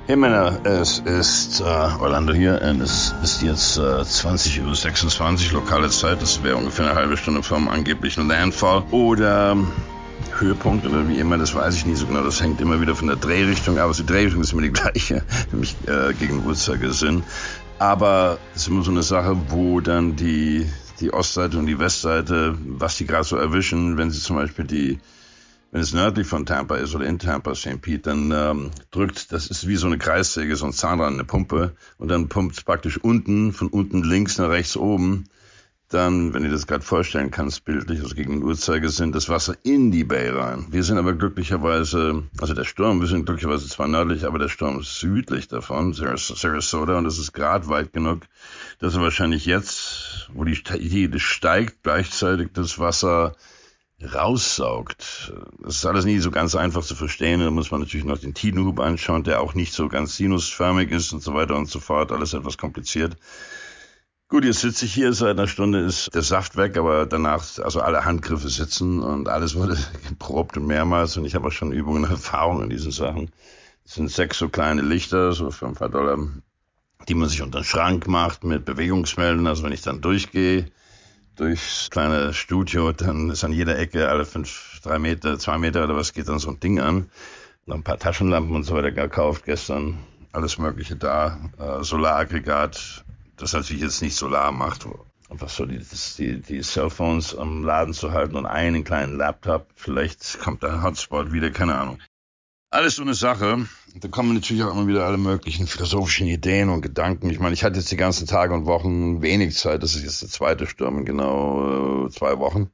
Hey Männer, es ist Orlando hier und es ist jetzt 20:26 Uhr lokale Zeit. Das wäre ungefähr eine halbe Stunde vom angeblichen Landfall oder Höhepunkt oder wie immer, das weiß ich nie so genau. Das hängt immer wieder von der Drehrichtung ab. Also die Drehrichtung ist immer die gleiche, nämlich gegen den Uhrzeigersinn. Aber es ist immer so eine Sache, wo dann die Ostseite und die Westseite, was die gerade so erwischen, wenn sie zum Beispiel wenn es nördlich von Tampa ist oder in Tampa, St. Pete, dann drückt, das ist wie so eine Kreissäge, so ein Zahnrad, eine Pumpe, und dann pumpt es praktisch von unten links nach rechts oben, dann, wenn ihr das gerade vorstellen kannst, bildlich, also gegen den Uhrzeigersinn, das Wasser in die Bay rein. Wir sind aber glücklicherweise, also wir sind glücklicherweise zwar nördlich, aber der Sturm ist südlich davon, Sarasota, und das ist gerade weit genug, dass er wahrscheinlich jetzt, wo die Tide steigt, gleichzeitig das Wasser raussaugt. Das ist alles nie so ganz einfach zu verstehen. Da muss man natürlich noch den Tidenhub anschauen, der auch nicht so ganz sinusförmig ist und so weiter und so fort. Alles etwas kompliziert. Gut, jetzt sitze ich hier, seit einer Stunde ist der Saft weg, aber danach, also alle Handgriffe sitzen und alles wurde geprobt und mehrmals, und ich habe auch schon Übungen und Erfahrungen in diesen Sachen. Es sind 6 so kleine Lichter, so für ein paar $, die man sich unter den Schrank macht mit Bewegungsmeldern. Also wenn ich dann durchgehe, durchs kleine Studio, dann ist an jeder Ecke alle 3 Meter, 2 Meter oder was geht dann so ein Ding an. Noch ein paar Taschenlampen und so weiter gekauft gestern, alles Mögliche da, Solaraggregat, das natürlich jetzt nicht Solar macht, einfach so die Cellphones am Laden zu halten und einen kleinen Laptop, vielleicht kommt der Hotspot wieder, keine Ahnung. Alles so eine Sache. Da kommen natürlich auch immer wieder alle möglichen philosophischen Ideen und Gedanken. Ich meine, ich hatte jetzt die ganzen Tage und Wochen wenig Zeit. Das ist jetzt der zweite Sturm in genau 2 Wochen.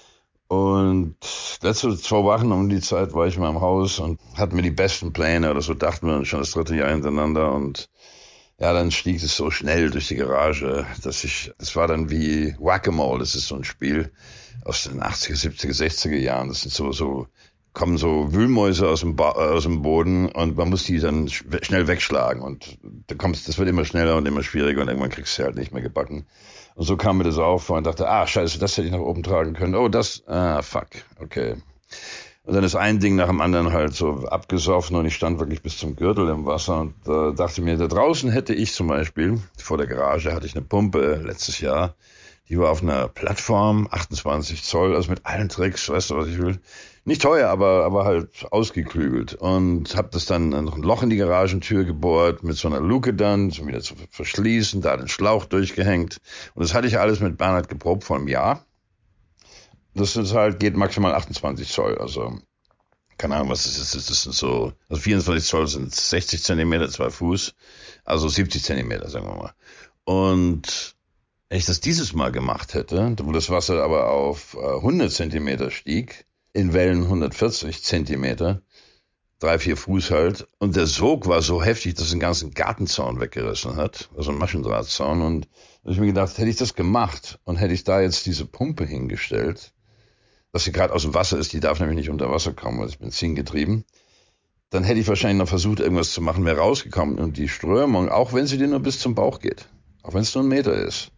Und letzte 2 Wochen um die Zeit war ich in meinem Haus und hatte mir die besten Pläne, oder so dachten wir schon das 3. Jahr hintereinander. Und ja, dann stieg es so schnell durch die Garage, es war dann wie Whack-A-Mole. Das ist so ein Spiel aus den 80er, 70er, 60er Jahren. Das sind kommen so Wühlmäuse aus dem Boden, und man muss die dann schnell wegschlagen, und das wird immer schneller und immer schwieriger, und irgendwann kriegst du halt nicht mehr gebacken. Und so kam mir das auch vor und dachte, scheiße, das hätte ich nach oben tragen können. Oh, fuck, okay. Und dann ist ein Ding nach dem anderen halt so abgesoffen, und ich stand wirklich bis zum Gürtel im Wasser und dachte mir, da draußen hätte ich zum Beispiel, vor der Garage hatte ich eine Pumpe letztes Jahr, die war auf einer Plattform, 28 Zoll, also mit allen Tricks, weißt du, was ich will. Nicht teuer, aber halt ausgeklügelt, und habe das dann noch ein Loch in die Garagentür gebohrt, mit so einer Luke dann, so wieder zu verschließen, da den Schlauch durchgehängt, und das hatte ich alles mit Bernhard geprobt vor einem Jahr. Das ist halt, geht maximal 28 Zoll, also keine Ahnung, was das ist. Das sind so, also 24 Zoll sind 60 Zentimeter, 2 Fuß, also 70 Zentimeter, sagen wir mal. Und wenn ich das dieses Mal gemacht hätte, wo das Wasser aber auf 100 Zentimeter stieg, in Wellen 140 Zentimeter, 3, 4 Fuß halt, und der Sog war so heftig, dass den ganzen Gartenzaun weggerissen hat, also ein Maschendrahtzaun, und da habe ich mir gedacht, hätte ich das gemacht und hätte ich da jetzt diese Pumpe hingestellt, dass sie gerade aus dem Wasser ist, die darf nämlich nicht unter Wasser kommen, weil es Benzin getrieben, dann hätte ich wahrscheinlich noch versucht, irgendwas zu machen, wäre rausgekommen, und die Strömung, auch wenn sie dir nur bis zum Bauch geht, auch wenn es nur 1 Meter ist,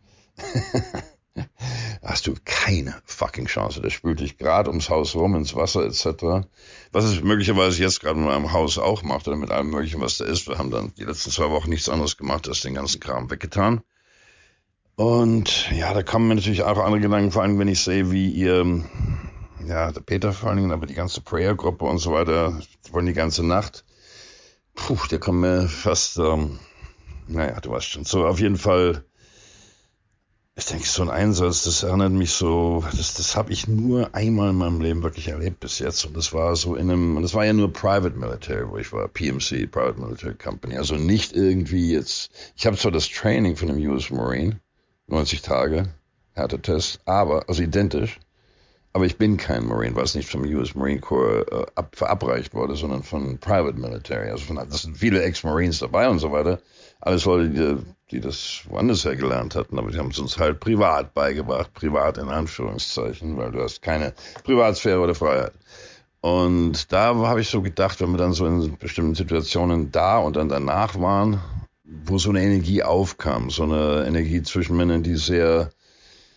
hast du keine fucking Chance. Der spült dich gerade ums Haus rum, ins Wasser etc. Was es möglicherweise jetzt gerade mit meinem Haus auch macht, oder mit allem Möglichen, was da ist. Wir haben dann die letzten 2 Wochen nichts anderes gemacht, als den ganzen Kram weggetan. Und ja, da kommen mir natürlich auch andere Gedanken, vor allem wenn ich sehe, wie der Peter vor allen Dingen, aber die ganze Prayer-Gruppe und so weiter, die wollen die ganze Nacht. Der kommt mir fast, du weißt schon. So, auf jeden Fall, ich denke, so ein Einsatz, das erinnert mich so, das habe ich nur einmal in meinem Leben wirklich erlebt bis jetzt. Und das war so und das war ja nur Private Military, wo ich war, PMC, Private Military Company. Also nicht irgendwie jetzt, ich habe zwar das Training von dem US Marine, 90 Tage, Härtetest, also identisch, aber ich bin kein Marine, weil es nicht vom US Marine Corps verabreicht wurde, sondern von Private Military. Also das sind viele Ex-Marines dabei und so weiter. Alles Leute, die das woanders her gelernt hatten, aber die haben es uns halt privat beigebracht, privat in Anführungszeichen, weil du hast keine Privatsphäre oder Freiheit. Und da habe ich so gedacht, wenn wir dann so in bestimmten Situationen da und dann danach waren, wo so eine Energie aufkam, so eine Energie zwischen Männern, die sehr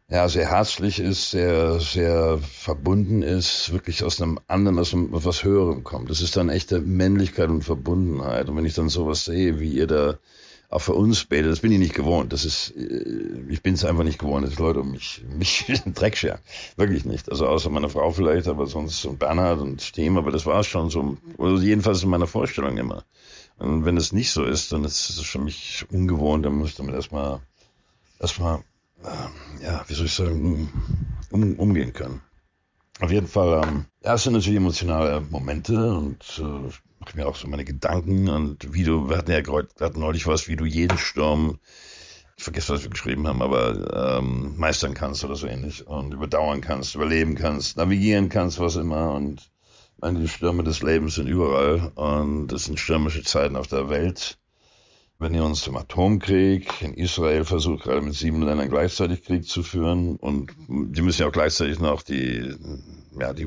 ja, sehr herzlich ist, sehr, sehr verbunden ist, wirklich aus einem anderen, aus einem was Höherem kommt. Das ist dann echte Männlichkeit und Verbundenheit. Und wenn ich dann sowas sehe, wie ihr da auch für uns betet, das bin ich nicht gewohnt. Ich bin es einfach nicht gewohnt, dass Leute um mich Dreck scheren. Wirklich nicht. Also außer meine Frau vielleicht, aber sonst und Bernhard und Stem, aber das war es schon so, oder jedenfalls in meiner Vorstellung immer. Und wenn es nicht so ist, dann ist es für mich ungewohnt, dann muss ich damit erstmal, ja, wie soll ich sagen, umgehen können. Auf jeden Fall, ja, es sind natürlich emotionale Momente und mache mir auch so meine Gedanken und wir hatten neulich was, wie du jeden Sturm, ich vergesse, was wir geschrieben haben, aber meistern kannst oder so ähnlich und überdauern kannst, überleben kannst, navigieren kannst, was immer und ich meine, die Stürme des Lebens sind überall und es sind stürmische Zeiten auf der Welt. Wenn ihr uns im Atomkrieg, in Israel versucht gerade mit 7 Ländern gleichzeitig Krieg zu führen und die müssen ja auch gleichzeitig noch die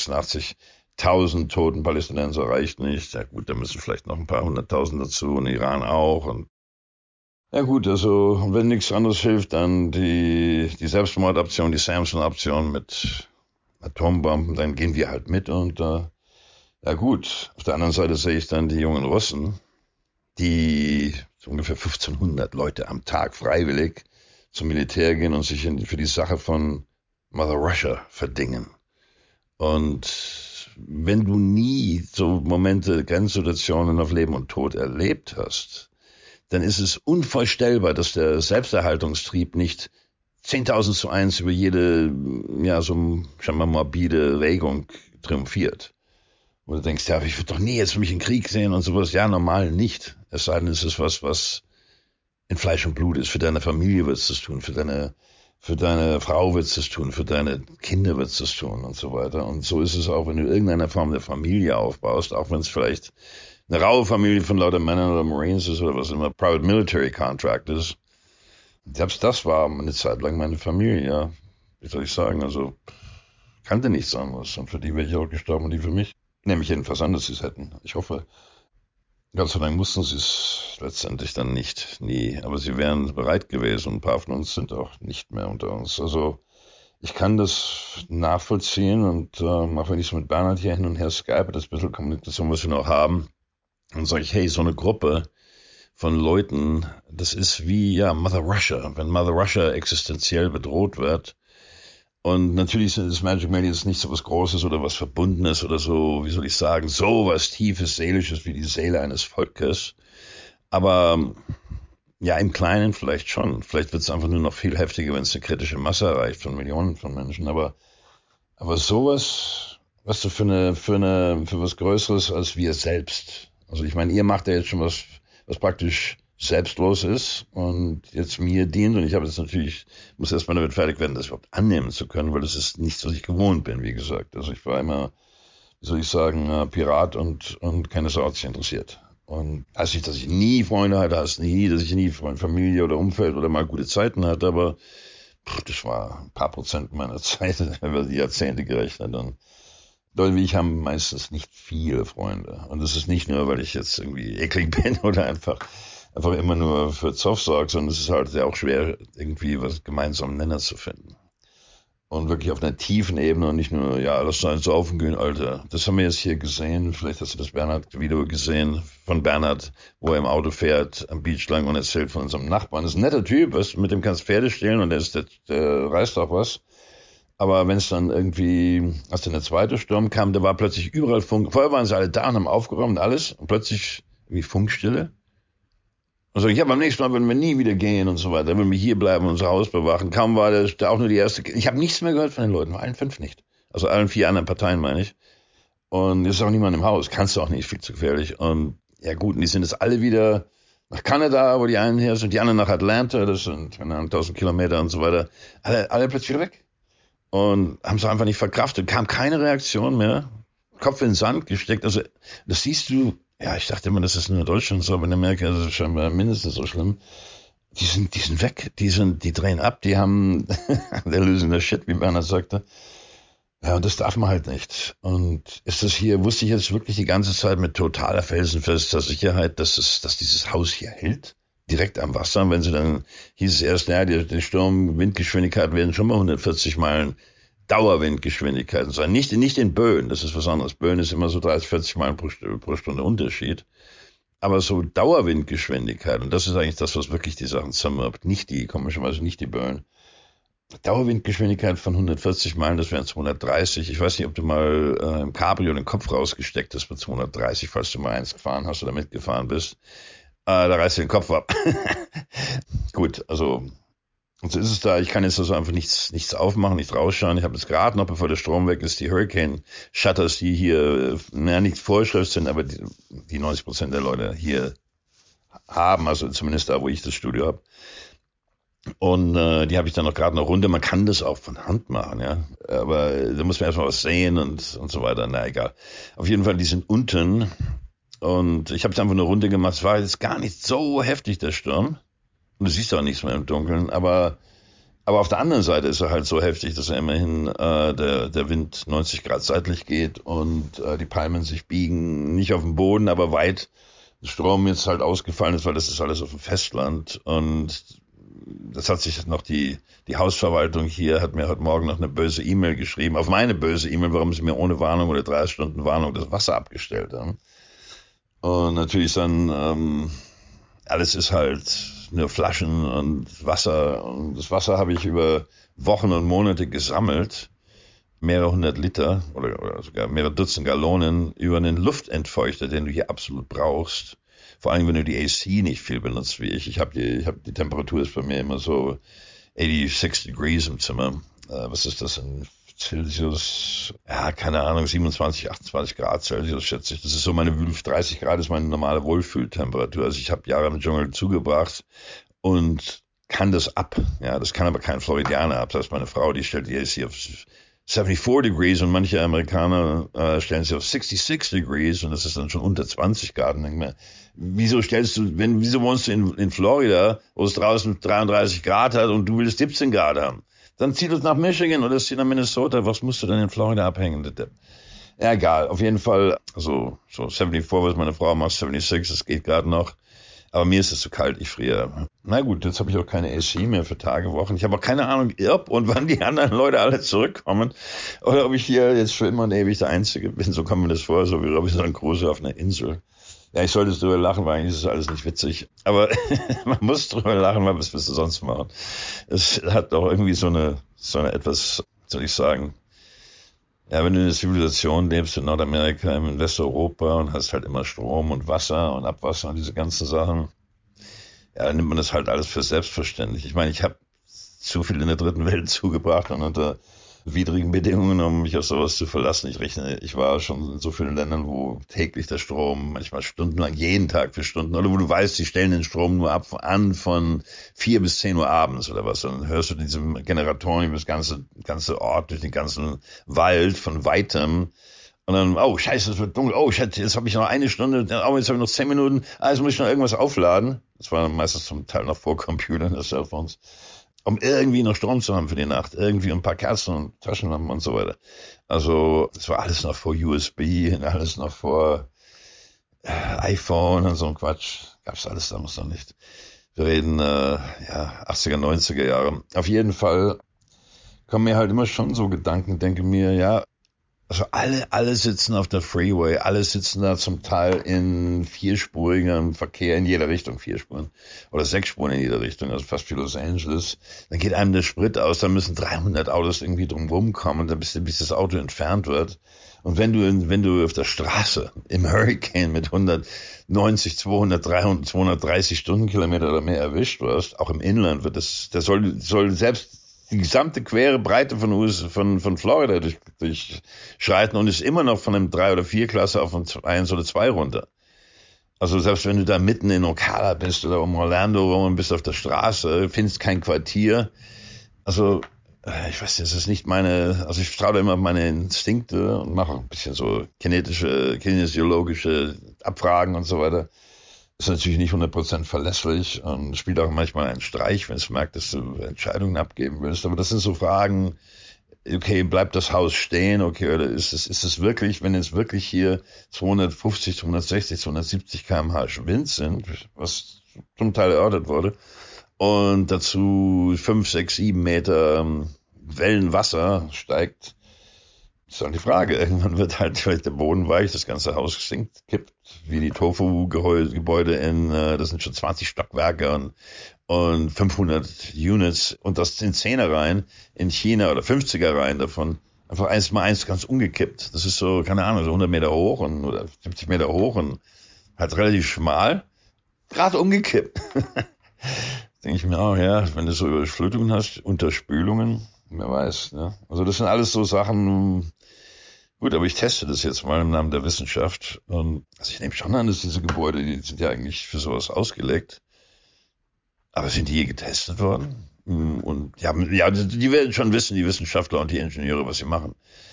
186.000 toten Palästinenser reicht nicht. Ja gut, da müssen vielleicht noch ein paar 100.000 dazu und Iran auch. Und ja gut, also wenn nichts anderes hilft, dann die Selbstmordoption, die Samson-Option mit Atombomben, dann gehen wir halt mit und ja gut. Auf der anderen Seite sehe ich dann die jungen Russen, die so ungefähr 1500 Leute am Tag freiwillig zum Militär gehen und sich für die Sache von Mother Russia verdingen. Und wenn du nie so Momente, Grenzsituationen auf Leben und Tod erlebt hast, dann ist es unvorstellbar, dass der Selbsterhaltungstrieb nicht 10.000:1 über jede, ja, so scheinbar morbide Regung triumphiert. Wo du denkst, ja, ich würde doch nie jetzt mich in Krieg sehen und sowas. Ja, normal nicht. Es sei denn, es ist was in Fleisch und Blut ist. Für deine Familie würdest du es tun, für deine Frau würdest du es tun, für deine Kinder würdest du es tun und so weiter. Und so ist es auch, wenn du irgendeine Form der Familie aufbaust, auch wenn es vielleicht eine raue Familie von lauter Männern oder Marines ist oder was immer, Private Military Contract ist. Selbst das war eine Zeit lang meine Familie, ja. Wie soll ich sagen, also kannte nichts anderes. Und für die wäre ich auch gestorben und die für mich. Nehme ich jedenfalls an, dass sie es hätten. Ich hoffe, Gott sei Dank mussten sie es letztendlich dann nicht, nie. Aber sie wären bereit gewesen und ein paar von uns sind auch nicht mehr unter uns. Also ich kann das nachvollziehen und auch wenn ich so mit Bernhard hier hin und her skype, das bisschen Kommunikation, was wir noch haben, dann sage ich, hey, so eine Gruppe von Leuten, das ist wie, ja, Mother Russia. Wenn Mother Russia existenziell bedroht wird, und natürlich sind das Magic Millions nicht so was Großes oder was Verbundenes oder so, wie soll ich sagen, so was Tiefes, Seelisches wie die Seele eines Volkes. Aber ja, im Kleinen vielleicht schon. Vielleicht wird es einfach nur noch viel heftiger, wenn es eine kritische Masse erreicht von Millionen von Menschen. Aber sowas, was du für was Größeres als wir selbst. Also ich meine, ihr macht ja jetzt schon was praktisch selbstlos ist und jetzt mir dient und ich habe jetzt natürlich, muss erstmal damit fertig werden, das überhaupt annehmen zu können, weil das ist nichts, was ich gewohnt bin, wie gesagt. Also ich war immer, wie soll ich sagen, Pirat und keine Sau hat sich interessiert. Und heißt nicht, dass ich nie Freunde hatte, heißt nie, dass ich nie Familie oder Umfeld oder mal gute Zeiten hatte, aber das war ein paar Prozent meiner Zeit, über die Jahrzehnte gerechnet. Und Leute wie ich haben meistens nicht viele Freunde. Und das ist nicht nur, weil ich jetzt irgendwie eklig bin oder einfach immer nur für Zoff sorge, sondern es ist halt sehr auch schwer, irgendwie was gemeinsamen Nenner zu finden. Und wirklich auf einer tiefen Ebene und nicht nur, ja, lass uns saufen gehen, Alter. Das haben wir jetzt hier gesehen. Vielleicht hast du das Bernhard-Video gesehen von Bernhard, wo er im Auto fährt, am Beach lang und erzählt von unserem Nachbarn. Das ist ein netter Typ, weißt, mit dem kannst Pferde stehlen und der reißt auch was. Aber wenn es dann irgendwie, als dann der zweite Sturm kam, da war plötzlich überall Funk. Vorher waren sie alle da und haben aufgeräumt und alles. Und plötzlich irgendwie Funkstille. Und so, ja, beim nächsten Mal würden wir nie wieder gehen und so weiter. Dann würden wir hier bleiben und unser Haus bewachen. Kaum war das da auch nur die erste. Ich habe nichts mehr gehört von den Leuten, allen 5 nicht. Also allen 4 anderen Parteien, meine ich. Und es ist auch niemand im Haus. Kannst du auch nicht, viel zu gefährlich. Und ja gut, und die sind jetzt alle wieder nach Kanada, wo die einen her sind, die anderen nach Atlanta, das sind 1000 Kilometer und so weiter. Alle plötzlich wieder weg. Und haben es einfach nicht verkraftet. Kam keine Reaktion mehr. Kopf in den Sand gesteckt. Also das siehst du, ja, ich dachte immer, das ist nur in Deutschland so, aber in Amerika ist es scheinbar mindestens so schlimm. Die sind weg, die drehen ab, die haben, der lösen der Shit, wie Bernhard sagte. Ja, und das darf man halt nicht. Und ist das hier, wusste ich jetzt wirklich die ganze Zeit mit totaler felsenfester Sicherheit, dass dieses Haus hier hält? direkt am Wasser. Und wenn sie dann, hieß es erst, ja, die Sturmwindgeschwindigkeit werden schon mal 140 Meilen Dauerwindgeschwindigkeiten sein. Nicht in Böen, das ist was anderes. Böen ist immer so 30, 40 Meilen pro Stunde Unterschied. Aber so Dauerwindgeschwindigkeit, und das ist eigentlich das, was wirklich die Sachen zermürbt. Komischerweise nicht die Böen. Dauerwindgeschwindigkeit von 140 Meilen, das wären 230. Ich weiß nicht, ob du mal im Cabrio den Kopf rausgesteckt hast mit 230, falls du mal eins gefahren hast oder mitgefahren bist. Da reißt du den Kopf ab. Gut, also, und so ist es da. Ich kann jetzt also einfach nichts aufmachen, nicht rausschauen. Ich habe jetzt gerade noch, bevor der Strom weg ist, die Hurricane-Shutters, die hier, nicht Vorschrift sind, aber die 90% der Leute hier haben, also zumindest da, wo ich das Studio habe. Und die habe ich dann noch gerade noch runter. Man kann das auch von Hand machen, ja. Aber da muss man erstmal was sehen und so weiter. Na egal. Auf jeden Fall, die sind unten. Und ich habe es einfach nur runter gemacht. Es war jetzt gar nicht so heftig, der Sturm. Und du siehst auch nichts mehr im Dunkeln. Aber auf der anderen Seite ist er halt so heftig, dass er immerhin der Wind 90 Grad seitlich geht und die Palmen sich biegen. Nicht auf dem Boden, aber weit. Der Strom jetzt halt ausgefallen ist, weil das ist alles auf dem Festland. Und das hat sich noch die Hausverwaltung hier hat mir heute Morgen noch eine böse E-Mail geschrieben, auf meine böse E-Mail, warum sie mir ohne Warnung oder 30 Stunden Warnung das Wasser abgestellt haben. Und natürlich dann, alles ist halt nur Flaschen und Wasser. Und das Wasser habe ich über Wochen und Monate gesammelt, mehrere hundert Liter oder sogar mehrere Dutzend Gallonen über einen Luftentfeuchter, den du hier absolut brauchst. Vor allem, wenn du die AC nicht viel benutzt wie ich. Die Temperatur ist bei mir immer so 86 Degrees im Zimmer. Was ist das in Celsius? Ja, keine Ahnung, 27, 28 Grad Celsius schätze ich. Das ist so 30 Grad ist meine normale Wohlfühltemperatur. Also ich habe Jahre im Dschungel zugebracht und kann das ab. Ja, das kann aber kein Floridianer ab. Das heißt, meine Frau, die stellt die AC auf 74 Degrees und manche Amerikaner stellen sie auf 66 Degrees und das ist dann schon unter 20 Grad. Und denk mir, wieso wohnst du in Florida, wo es draußen 33 Grad hat und du willst 17 Grad haben? Dann zieh das nach Michigan oder zieh nach Minnesota. Was musst du denn in Florida abhängen? Ja, egal. Auf jeden Fall, also so 74, was meine Frau macht, 76, das geht gerade noch. Aber mir ist es zu kalt, ich friere. Na gut, jetzt habe ich auch keine AC mehr für Tage, Wochen. Ich habe auch keine Ahnung, ob und wann die anderen Leute alle zurückkommen. Oder ob ich hier jetzt für immer und ewig der Einzige bin. So kommt mir das vor, so wie Robinson Crusoe auf einer Insel. Ja, ich sollte drüber lachen, weil eigentlich ist es alles nicht witzig. Aber man muss drüber lachen, weil was willst du sonst machen? Es hat doch irgendwie so eine etwas, soll ich sagen, ja, wenn du in der Zivilisation lebst in Nordamerika, in Westeuropa und hast halt immer Strom und Wasser und Abwasser und diese ganzen Sachen, ja, dann nimmt man das halt alles für selbstverständlich. Ich meine, ich habe zu viel in der dritten Welt zugebracht und unter widrigen Bedingungen, um mich auf sowas zu verlassen. Ich war schon in so vielen Ländern, wo täglich der Strom, manchmal stundenlang, jeden Tag für Stunden, oder wo du weißt, die stellen den Strom nur an von 4 bis 10 Uhr abends oder was. Und dann hörst du diese Generatoren über das ganze Ort, durch den ganzen Wald von weitem. Und dann, oh, scheiße, es wird dunkel. Oh, shit, jetzt habe ich noch eine Stunde. Oh, jetzt habe ich noch 10 Minuten. Jetzt muss ich noch irgendwas aufladen. Das war meistens zum Teil noch vor Computern, das Cellphones. Um irgendwie noch Strom zu haben für die Nacht. Irgendwie ein paar Kerzen und Taschenlampen und so weiter. Also, das war alles noch vor USB, alles noch vor iPhone und so ein Quatsch. Gab's alles damals noch nicht. Wir reden, 80er, 90er Jahre. Auf jeden Fall kommen mir halt immer schon so Gedanken, denke mir, ja, also alle sitzen auf der Freeway, alle sitzen da zum Teil in vierspurigem Verkehr in jeder Richtung, 4 Spuren oder 6 Spuren in jeder Richtung, also fast wie Los Angeles. Dann geht einem der Sprit aus, dann müssen 300 Autos irgendwie drumherum kommen, bis das Auto entfernt wird. Und wenn du auf der Straße im Hurricane mit 190, 200, 300, 230 Stundenkilometer oder mehr erwischt wirst, auch im Inland der soll selbst die gesamte quere Breite von Florida durchschreiten und ist immer noch von einem 3 oder 4 Klasse auf ein 1 oder 2 runter. Also selbst wenn du da mitten in Ocala bist oder um Orlando rum und bist auf der Straße, findest kein Quartier. Also ich weiß, das ist nicht also ich vertraue immer auf meine Instinkte und mache ein bisschen so kinesiologische Abfragen und so weiter. Ist natürlich nicht 100% verlässlich und spielt auch manchmal einen Streich, wenn es merkt, dass du Entscheidungen abgeben willst. Aber das sind so Fragen, okay, bleibt das Haus stehen, okay, oder ist es wirklich, wenn jetzt wirklich hier 250, 260, 270 km/h Wind sind, was zum Teil erörtert wurde. Und dazu 5, 6, 7 Meter Wellenwasser steigt. Das ist dann die Frage. Irgendwann wird halt vielleicht der Boden weich, das ganze Haus sinkt, kippt, wie die Tofu-Gebäude das sind schon 20 Stockwerke und 500 Units und das sind 10er-Reihen in China oder 50er-Reihen davon. Einfach eins mal eins ganz umgekippt. Das ist so, keine Ahnung, so 100 Meter hoch oder 70 Meter hoch und halt relativ schmal. Gerade umgekippt. Denke ich mir auch, ja, wenn du so Überflutungen hast, Unterspülungen, wer weiß. Ne? Also das sind alles so Sachen, gut, aber ich teste das jetzt mal im Namen der Wissenschaft. Und also ich nehme schon an, dass diese Gebäude, die sind ja eigentlich für sowas ausgelegt. Aber sind die je getestet worden? Und ja, die werden schon wissen, die Wissenschaftler und die Ingenieure, was sie machen.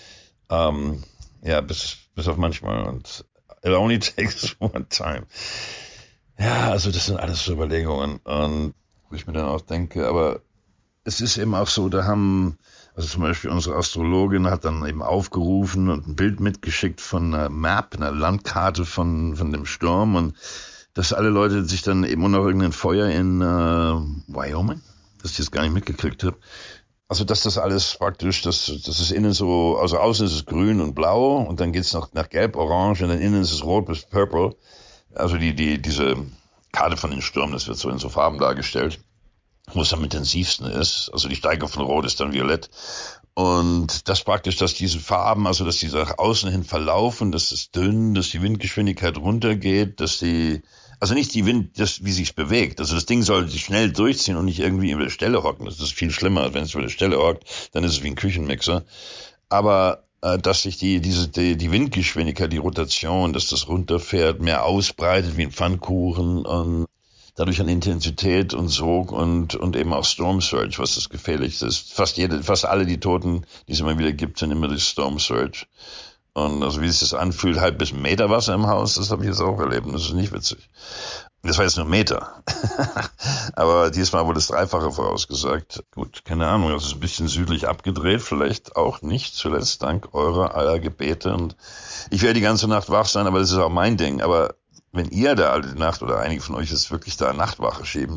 Ja, bis auf manchmal. Und it only takes one time. Ja, also das sind alles so Überlegungen. Und wo ich mir dann auch denke, aber es ist eben auch so, also zum Beispiel unsere Astrologin hat dann eben aufgerufen und ein Bild mitgeschickt von einer Map, einer Landkarte von dem Sturm und dass alle Leute sich dann eben noch irgendein Feuer in Wyoming, dass ich das gar nicht mitgekriegt habe. Also dass das alles praktisch, das ist innen so, also außen ist es grün und blau und dann geht's noch nach gelb, orange und dann innen ist es rot bis purple. Also diese Karte von den Stürmen, das wird so in so Farben dargestellt, wo es am intensivsten ist. Also die Steigung von Rot ist dann violett. Und das praktisch, dass diese Farben, also dass die nach außen hin verlaufen, dass es dünn, dass die Windgeschwindigkeit runtergeht, also nicht wie sich's bewegt. Also das Ding soll sich schnell durchziehen und nicht irgendwie über der Stelle hocken. Das ist viel schlimmer, als wenn es über der Stelle hockt, dann ist es wie ein Küchenmixer. Aber dass sich die Windgeschwindigkeit, die Rotation, dass das runterfährt, mehr ausbreitet wie ein Pfannkuchen und dadurch an Intensität und Sog und eben auch Storm Surge, was das Gefährlichste ist. Fast alle die Toten, die es immer wieder gibt, sind immer durch Storm Surge. Und also wie sich das anfühlt, halb bis Meter Wasser im Haus, das habe ich jetzt auch erlebt. Und das ist nicht witzig. Das war jetzt nur Meter. Aber diesmal wurde das Dreifache vorausgesagt. Gut, keine Ahnung, das ist ein bisschen südlich abgedreht, vielleicht auch nicht zuletzt dank eurer aller Gebete. Und ich werde die ganze Nacht wach sein, aber das ist auch mein Ding. Aber wenn ihr da alle Nacht oder einige von euch es wirklich da Nachtwache schieben,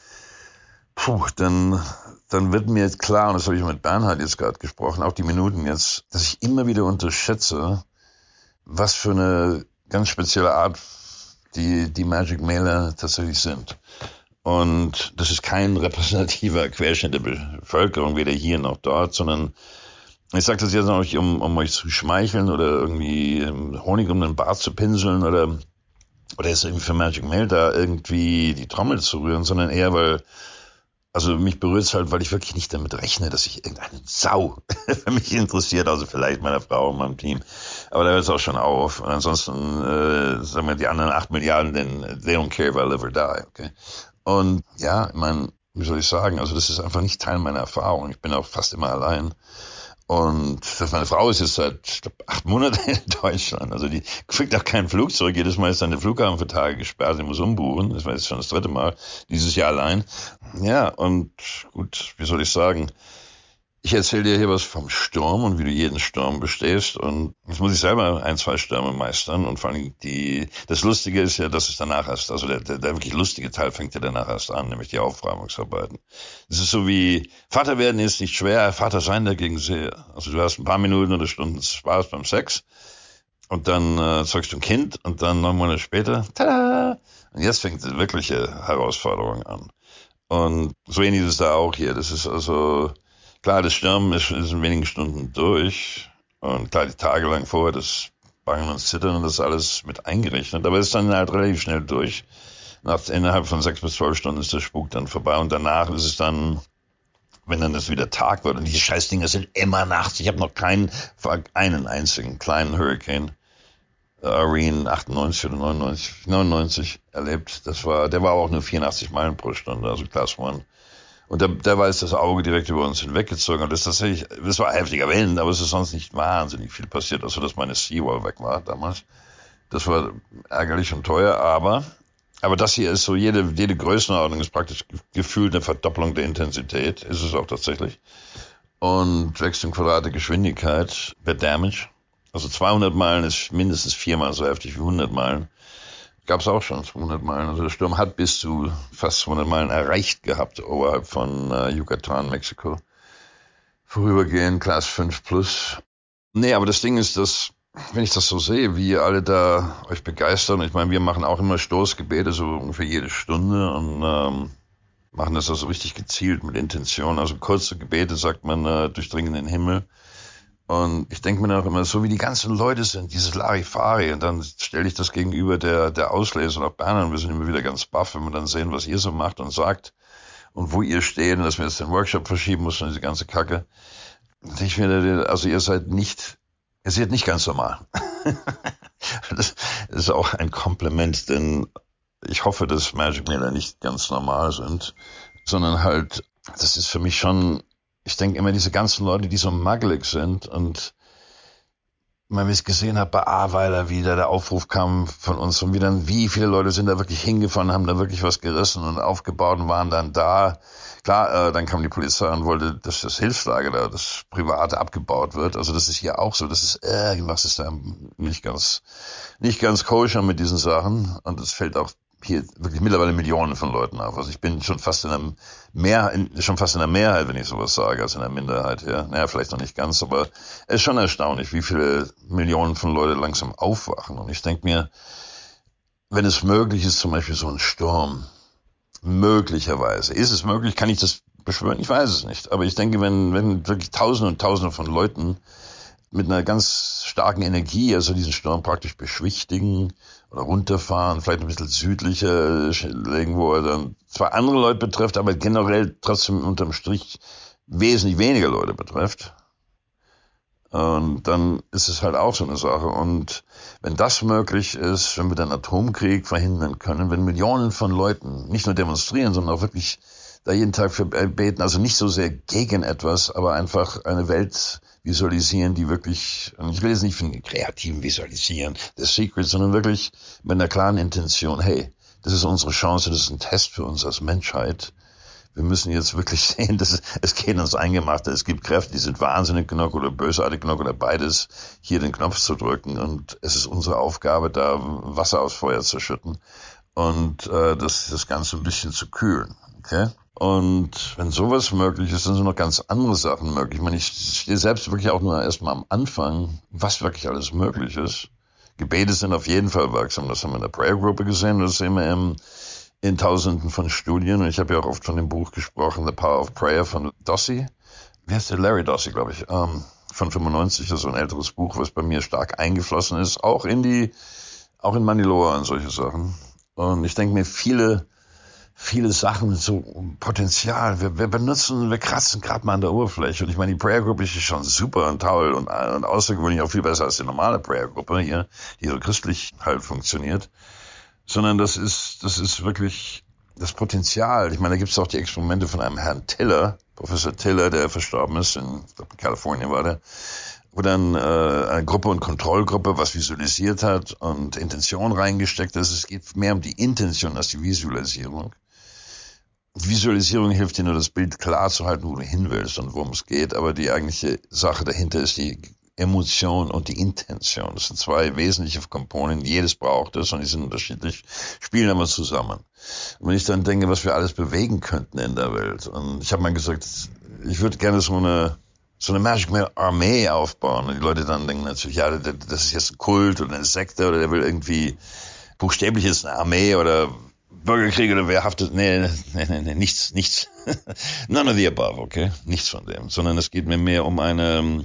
dann wird mir jetzt klar, und das habe ich mit Bernhard jetzt gerade gesprochen, auch die Minuten jetzt, dass ich immer wieder unterschätze, was für eine ganz spezielle Art die Magic Mailer tatsächlich sind. Und das ist kein repräsentativer Querschnitt der Bevölkerung, weder hier noch dort, sondern ich sage das jetzt noch nicht, um euch zu schmeicheln oder irgendwie Honig um den Bart zu pinseln oder jetzt irgendwie für Magic Mail da irgendwie die Trommel zu rühren, sondern eher, also mich berührt es halt, weil ich wirklich nicht damit rechne, dass sich irgendeine Sau für mich interessiert, also vielleicht meine Frau und meinem Team. Aber da hört es auch schon auf. Und ansonsten, sagen wir, die anderen 8 Milliarden, denn they don't care if I live or die, okay? Und ja, ich meine, wie soll ich sagen, also das ist einfach nicht Teil meiner Erfahrung. Ich bin auch fast immer allein. Und meine Frau ist jetzt seit, ich glaube, 8 Monaten in Deutschland. Also die kriegt auch kein Flugzeug. Jedes Mal ist dann der Flughafen für Tage gesperrt. Sie muss umbuchen. Das war jetzt schon das 3. Mal dieses Jahr allein. Ja, und gut, wie soll ich sagen? Ich erzähle dir hier was vom Sturm und wie du jeden Sturm bestehst. Und jetzt muss ich selber 1, 2 Stürme meistern. Und vor allem das Lustige ist ja, dass es danach erst, also der wirklich lustige Teil fängt ja danach erst an, nämlich die Aufräumungsarbeiten. Es ist so wie, Vater werden ist nicht schwer, Vater sein dagegen sehr. Also du hast ein paar Minuten oder Stunden Spaß beim Sex. Und dann zeugst du ein Kind und dann 9 Monate später, tada! Und jetzt fängt die wirkliche Herausforderung an. Und so ähnlich ist es da auch hier. Das ist also, klar, das Sterben ist in wenigen Stunden durch. Und klar, die Tage lang vorher, das Bangen und Zittern und das alles mit eingerechnet. Aber es ist dann halt relativ schnell durch. Innerhalb von 6 bis 12 Stunden ist der Spuk dann vorbei. Und danach ist es dann, wenn dann das wieder Tag wird. Und diese Scheißdinger sind immer nachts. Ich habe noch einen einzigen kleinen Hurricane, Irene 98 oder 99 erlebt. Der war auch nur 84 Meilen pro Stunde, also Class 1. Und da war jetzt das Auge direkt über uns hinweggezogen. Und das war heftiger Wind, aber es ist sonst nicht wahnsinnig viel passiert, außer dass meine Seawall weg war damals. Das war ärgerlich und teuer, aber das hier ist so, jede Größenordnung ist praktisch gefühlt eine Verdopplung der Intensität, ist es auch tatsächlich. Und wächst im Quadrat der Geschwindigkeit per Damage. Also 200 Meilen ist mindestens 4-mal so heftig wie 100 Meilen. gab es auch schon 200 Meilen. Also der Sturm hat bis zu fast 200 Meilen erreicht gehabt, oberhalb von Yucatan, Mexiko. Vorübergehend Class 5 plus. Nee, aber das Ding ist, dass, wenn ich das so sehe, wie ihr alle da euch begeistern, ich meine, wir machen auch immer Stoßgebete, so ungefähr jede Stunde und machen das also richtig gezielt mit Intention. Also kurze Gebete, sagt man, durchdringen den Himmel. Und ich denke mir dann auch immer, so wie die ganzen Leute sind, dieses Larifari, und dann stelle ich das gegenüber der Ausleser nach Bern und wir sind immer wieder ganz baff, wenn wir dann sehen, was ihr so macht und sagt und wo ihr steht und dass wir jetzt den Workshop verschieben müssen und diese ganze Kacke. Ich finde, also ihr seid nicht ganz normal. Das ist auch ein Kompliment, denn ich hoffe, dass Magic Mailer nicht ganz normal sind, sondern halt, das ist für mich schon, ich denke immer, diese ganzen Leute, die so muggelig sind und wenn ich gesehen habe bei Ahrweiler, wie der Aufruf kam von uns und wie viele Leute sind da wirklich hingefahren, haben da wirklich was gerissen und aufgebaut und waren dann da. Klar, dann kam die Polizei und wollte, dass das Hilfslager da, das Private abgebaut wird. Also das ist hier auch so. Das ist irgendwas ist da nicht ganz koscher mit diesen Sachen. Und es fällt auch hier wirklich mittlerweile Millionen von Leuten auf. Also ich bin schon fast in der Mehrheit, wenn ich sowas sage, als in der Minderheit. Ja, naja, vielleicht noch nicht ganz, aber es ist schon erstaunlich, wie viele Millionen von Leuten langsam aufwachen. Und ich denke mir, wenn es möglich ist, zum Beispiel so ein Sturm, möglicherweise, ist es möglich, kann ich das beschwören? Ich weiß es nicht. Aber ich denke, wenn wirklich Tausende und Tausende von Leuten mit einer ganz starken Energie, also diesen Sturm praktisch beschwichtigen oder runterfahren, vielleicht ein bisschen südlicher legen, wo er dann zwar andere Leute betrifft, aber generell trotzdem unterm Strich wesentlich weniger Leute betrifft. Und dann ist es halt auch so eine Sache. Und wenn das möglich ist, wenn wir den Atomkrieg verhindern können, wenn Millionen von Leuten nicht nur demonstrieren, sondern auch wirklich da jeden Tag für beten, also nicht so sehr gegen etwas, aber einfach eine Welt visualisieren, die wirklich, und ich will jetzt nicht von den kreativen Visualisieren des Secrets, sondern wirklich mit einer klaren Intention, hey, das ist unsere Chance, das ist ein Test für uns als Menschheit. Wir müssen jetzt wirklich sehen, dass es geht uns Eingemachte. Es gibt Kräfte, die sind wahnsinnig genug oder bösartig genug oder beides, hier den Knopf zu drücken. Und es ist unsere Aufgabe, da Wasser aufs Feuer zu schütten und das Ganze ein bisschen zu kühlen. Okay? Und wenn sowas möglich ist, dann sind noch ganz andere Sachen möglich. Ich meine, ich stehe selbst wirklich auch nur erstmal am Anfang, was wirklich alles möglich ist. Gebete sind auf jeden Fall wirksam. Das haben wir in der Prayer-Gruppe gesehen. Das sehen wir in Tausenden von Studien. Und ich habe ja auch oft von dem Buch gesprochen, The Power of Prayer von Dossi. Wie heißt der? Larry Dossi, glaube ich. Von 95, also ein älteres Buch, was bei mir stark eingeflossen ist. Auch in Maniloa und solche Sachen. Und ich denke mir, viele Sachen mit so Potenzial. Wir kratzen gerade mal an der Oberfläche. Und ich meine, die Prayer-Gruppe ist schon super und toll und außergewöhnlich auch viel besser als die normale Prayer-Gruppe hier, die so christlich halt funktioniert. Sondern das ist wirklich das Potenzial. Ich meine, da gibt es auch die Experimente von einem Herrn Tiller, Professor Tiller, der verstorben ist, in Kalifornien war der, wo dann eine Gruppe und Kontrollgruppe was visualisiert hat und Intention reingesteckt hat. Es geht mehr um die Intention als die Visualisierung. Die Visualisierung hilft dir nur, das Bild klar zu halten, wo du hin willst und worum es geht, aber die eigentliche Sache dahinter ist die Emotion und die Intention. Das sind zwei wesentliche Komponenten. Jedes braucht es und die sind unterschiedlich, spielen aber zusammen. Und wenn ich dann denke, was wir alles bewegen könnten in der Welt. Und ich habe mal gesagt, ich würde gerne so eine Magic Mail Armee aufbauen. Und die Leute dann denken natürlich, ja, das ist jetzt ein Kult oder eine Sekte oder der will irgendwie buchstäblich jetzt eine Armee oder Bürgerkrieg oder wehrhaftes, nee, nichts. None of the above, okay? Nichts von dem. Sondern es geht mir mehr um eine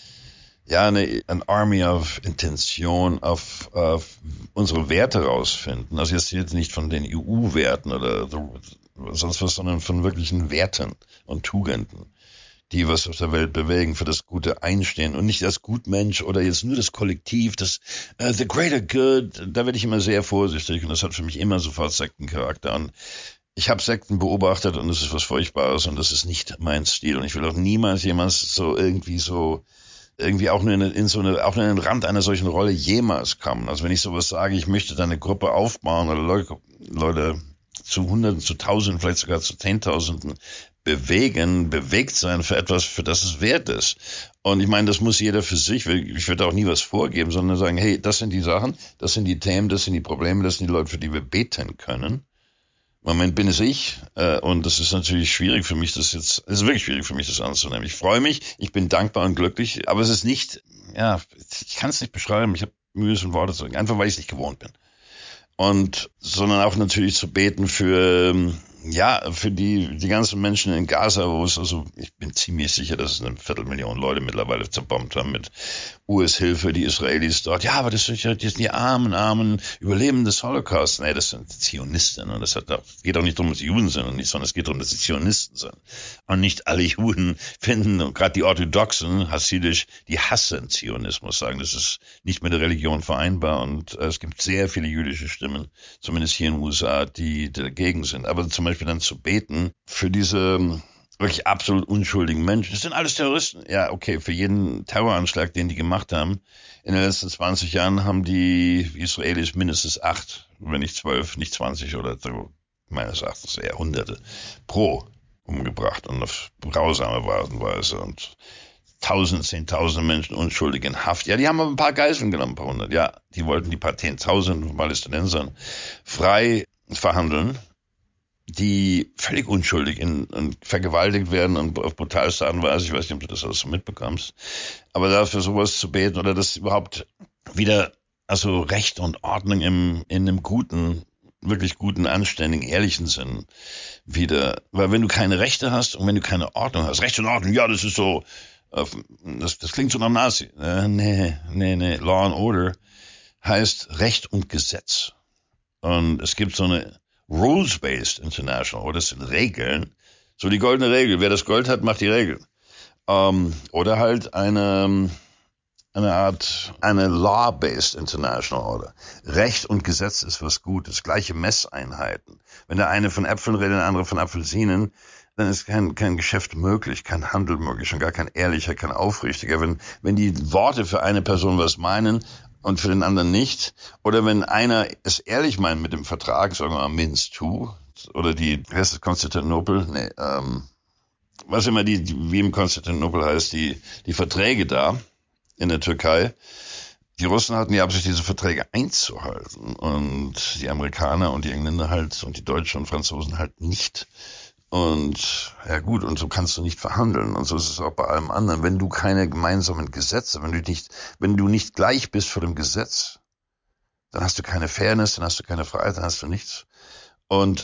Army of Intention, auf unsere Werte rausfinden. Also jetzt nicht von den EU-Werten oder sonst was, sondern von wirklichen Werten und Tugenden, die was auf der Welt bewegen, für das Gute einstehen und nicht als Gutmensch oder jetzt nur das Kollektiv, das the greater good, da werde ich immer sehr vorsichtig und das hat für mich immer sofort Sektencharakter an. Ich habe Sekten beobachtet und das ist was Furchtbares und das ist nicht mein Stil und ich will auch niemals jemals irgendwie auch nur auch nur in den Rand einer solchen Rolle jemals kommen. Also wenn ich sowas sage, ich möchte da eine Gruppe aufbauen oder Leute zu Hunderten, zu Tausenden, vielleicht sogar zu Zehntausenden bewegt sein für etwas, für das es wert ist. Und ich meine, das muss jeder für sich, ich würde auch nie was vorgeben, sondern sagen, hey, das sind die Sachen, das sind die Themen, das sind die Probleme, das sind die Leute, für die wir beten können. Im Moment bin es ich, und das ist natürlich schwierig für mich, es ist wirklich schwierig für mich, das anzunehmen. Ich freue mich, ich bin dankbar und glücklich, aber es ist nicht, ich kann es nicht beschreiben, ich habe Mühe, es in Worte zu sagen, einfach weil ich es nicht gewohnt bin. Sondern auch natürlich zu beten für die ganzen Menschen in Gaza, ich bin ziemlich sicher, dass es 250.000 Leute mittlerweile zerbombt haben mit US-Hilfe, die Israelis dort. Ja, aber das sind ja die armen Überlebenden des Holocaust. Nee, das sind Zionisten. Und geht auch nicht darum, dass sie Juden sind und nicht, sondern es geht darum, dass sie Zionisten sind. Und nicht alle Juden finden, und gerade die Orthodoxen, hassidisch, die hassen Zionismus, sagen, das ist nicht mit der Religion vereinbar. Und es gibt sehr viele jüdische Stimmen, zumindest hier in den USA, die dagegen sind. Aber zum Beispiel dann zu beten für diese wirklich absolut unschuldigen Menschen. Das sind alles Terroristen. Ja, okay, für jeden Terroranschlag, den die gemacht haben, in den letzten 20 Jahren haben die Israelis mindestens 8, wenn nicht 12, nicht 20 oder so, meines Erachtens eher Hunderte pro umgebracht und auf grausame Weise und Zehntausende Menschen unschuldig in Haft. Ja, die haben aber ein paar Geiseln genommen, ein paar hundert. Ja, die wollten die paar Zehntausend von Palästinensern frei verhandeln, die völlig unschuldig und vergewaltigt werden und auf brutalste Art und Weise. Ich weiß nicht, ob du das alles so mitbekommst. Aber dafür sowas zu beten oder das überhaupt wieder, also Recht und Ordnung in einem guten, wirklich guten, anständigen, ehrlichen Sinn wieder. Weil wenn du keine Rechte hast und wenn du keine Ordnung hast, Recht und Ordnung, ja, das ist so, das klingt so nach Nazi. Nee. Law and Order heißt Recht und Gesetz. Und es gibt so eine Rules-Based International, oder das sind Regeln. So die goldene Regel. Wer das Gold hat, macht die Regeln. Oder halt eine Law-Based International Order. Recht und Gesetz ist was Gutes. Gleiche Messeinheiten. Wenn der eine von Äpfeln redet, der andere von Apfelsinen, dann ist kein Geschäft möglich, kein Handel möglich, schon gar kein ehrlicher, kein aufrichtiger. Wenn die Worte für eine Person was meinen und für den anderen nicht, oder wenn einer es ehrlich meint mit dem Vertrag, sagen wir mal Minsk II, oder wie heißt es, Konstantinopel? Was immer wie im Konstantinopel heißt, die Verträge da in der Türkei. Die Russen hatten die Absicht, diese Verträge einzuhalten und die Amerikaner und die Engländer halt und die Deutschen und Franzosen halt nicht. Und ja gut, und so kannst du nicht verhandeln. Und so ist es auch bei allem anderen. Wenn du keine gemeinsamen Gesetze, wenn du nicht gleich bist vor dem Gesetz, dann hast du keine Fairness, dann hast du keine Freiheit, dann hast du nichts. Und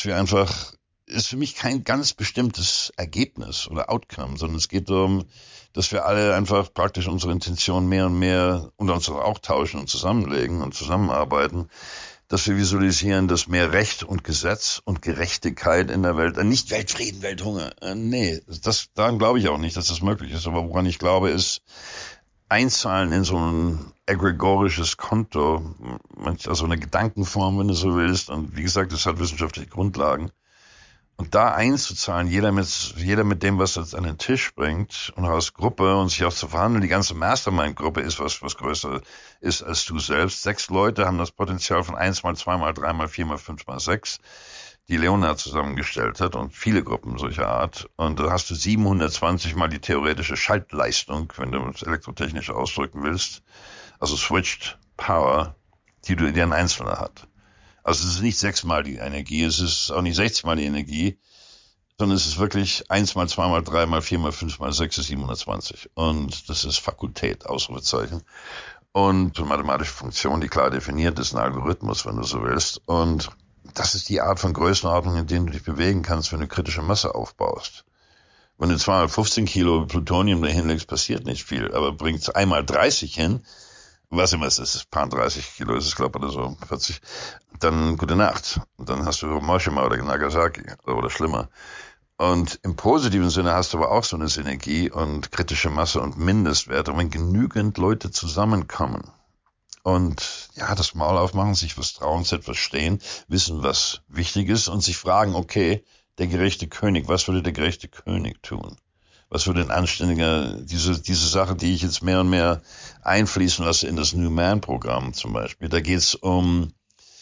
ist für mich kein ganz bestimmtes Ergebnis oder Outcome, sondern es geht darum, dass wir alle einfach praktisch unsere Intention mehr und mehr und uns auch tauschen und zusammenlegen und zusammenarbeiten, dass wir visualisieren, dass mehr Recht und Gesetz und Gerechtigkeit in der Welt, nicht Weltfrieden, Welthunger, daran glaube ich auch nicht, dass das möglich ist, aber woran ich glaube, ist einzahlen in so ein egregorisches Konto, also eine Gedankenform, wenn du so willst, und wie gesagt, das hat wissenschaftliche Grundlagen. Und da einzuzahlen, jeder mit dem, was er an den Tisch bringt und als Gruppe und sich auch zu verhandeln, die ganze Mastermind-Gruppe ist was größer ist als du selbst. 6 Leute haben das Potenzial von 1 mal 2 mal 3 mal 4 mal 5 mal 6, die Leonard zusammengestellt hat und viele Gruppen solcher Art. Und da hast du 720 mal die theoretische Schaltleistung, wenn du es elektrotechnisch ausdrücken willst. Also Switched Power, die ein Einzelner hat. Also es ist nicht 6 mal die Energie, es ist auch nicht 60 mal die Energie, sondern es ist wirklich 1 mal 2 mal 3 mal 4 mal 5 mal 6 ist 720. Und das ist Fakultät, Ausrufezeichen. Und eine mathematische Funktion, die klar definiert ist, ein Algorithmus, wenn du so willst. Und das ist die Art von Größenordnung, in denen du dich bewegen kannst, wenn du kritische Masse aufbaust. Wenn du 215 Kilo Plutonium da hinlegst, passiert nicht viel, aber bringt einmal 30 hin, was immer es ist, paar 30 Kilo ist es, glaube ich, oder so, 40, dann gute Nacht. Und dann hast du Hiroshima oder Nagasaki oder schlimmer. Und im positiven Sinne hast du aber auch so eine Synergie und kritische Masse und Mindestwerte. Und wenn genügend Leute zusammenkommen und das Maul aufmachen, sich was trauen, sich etwas stehen, wissen, was wichtig ist und sich fragen, okay, der gerechte König, was würde der gerechte König tun? Was würde ein anständiger, diese Sache, die ich jetzt mehr und mehr einfließen lasse in das New Man Programm zum Beispiel, da geht's um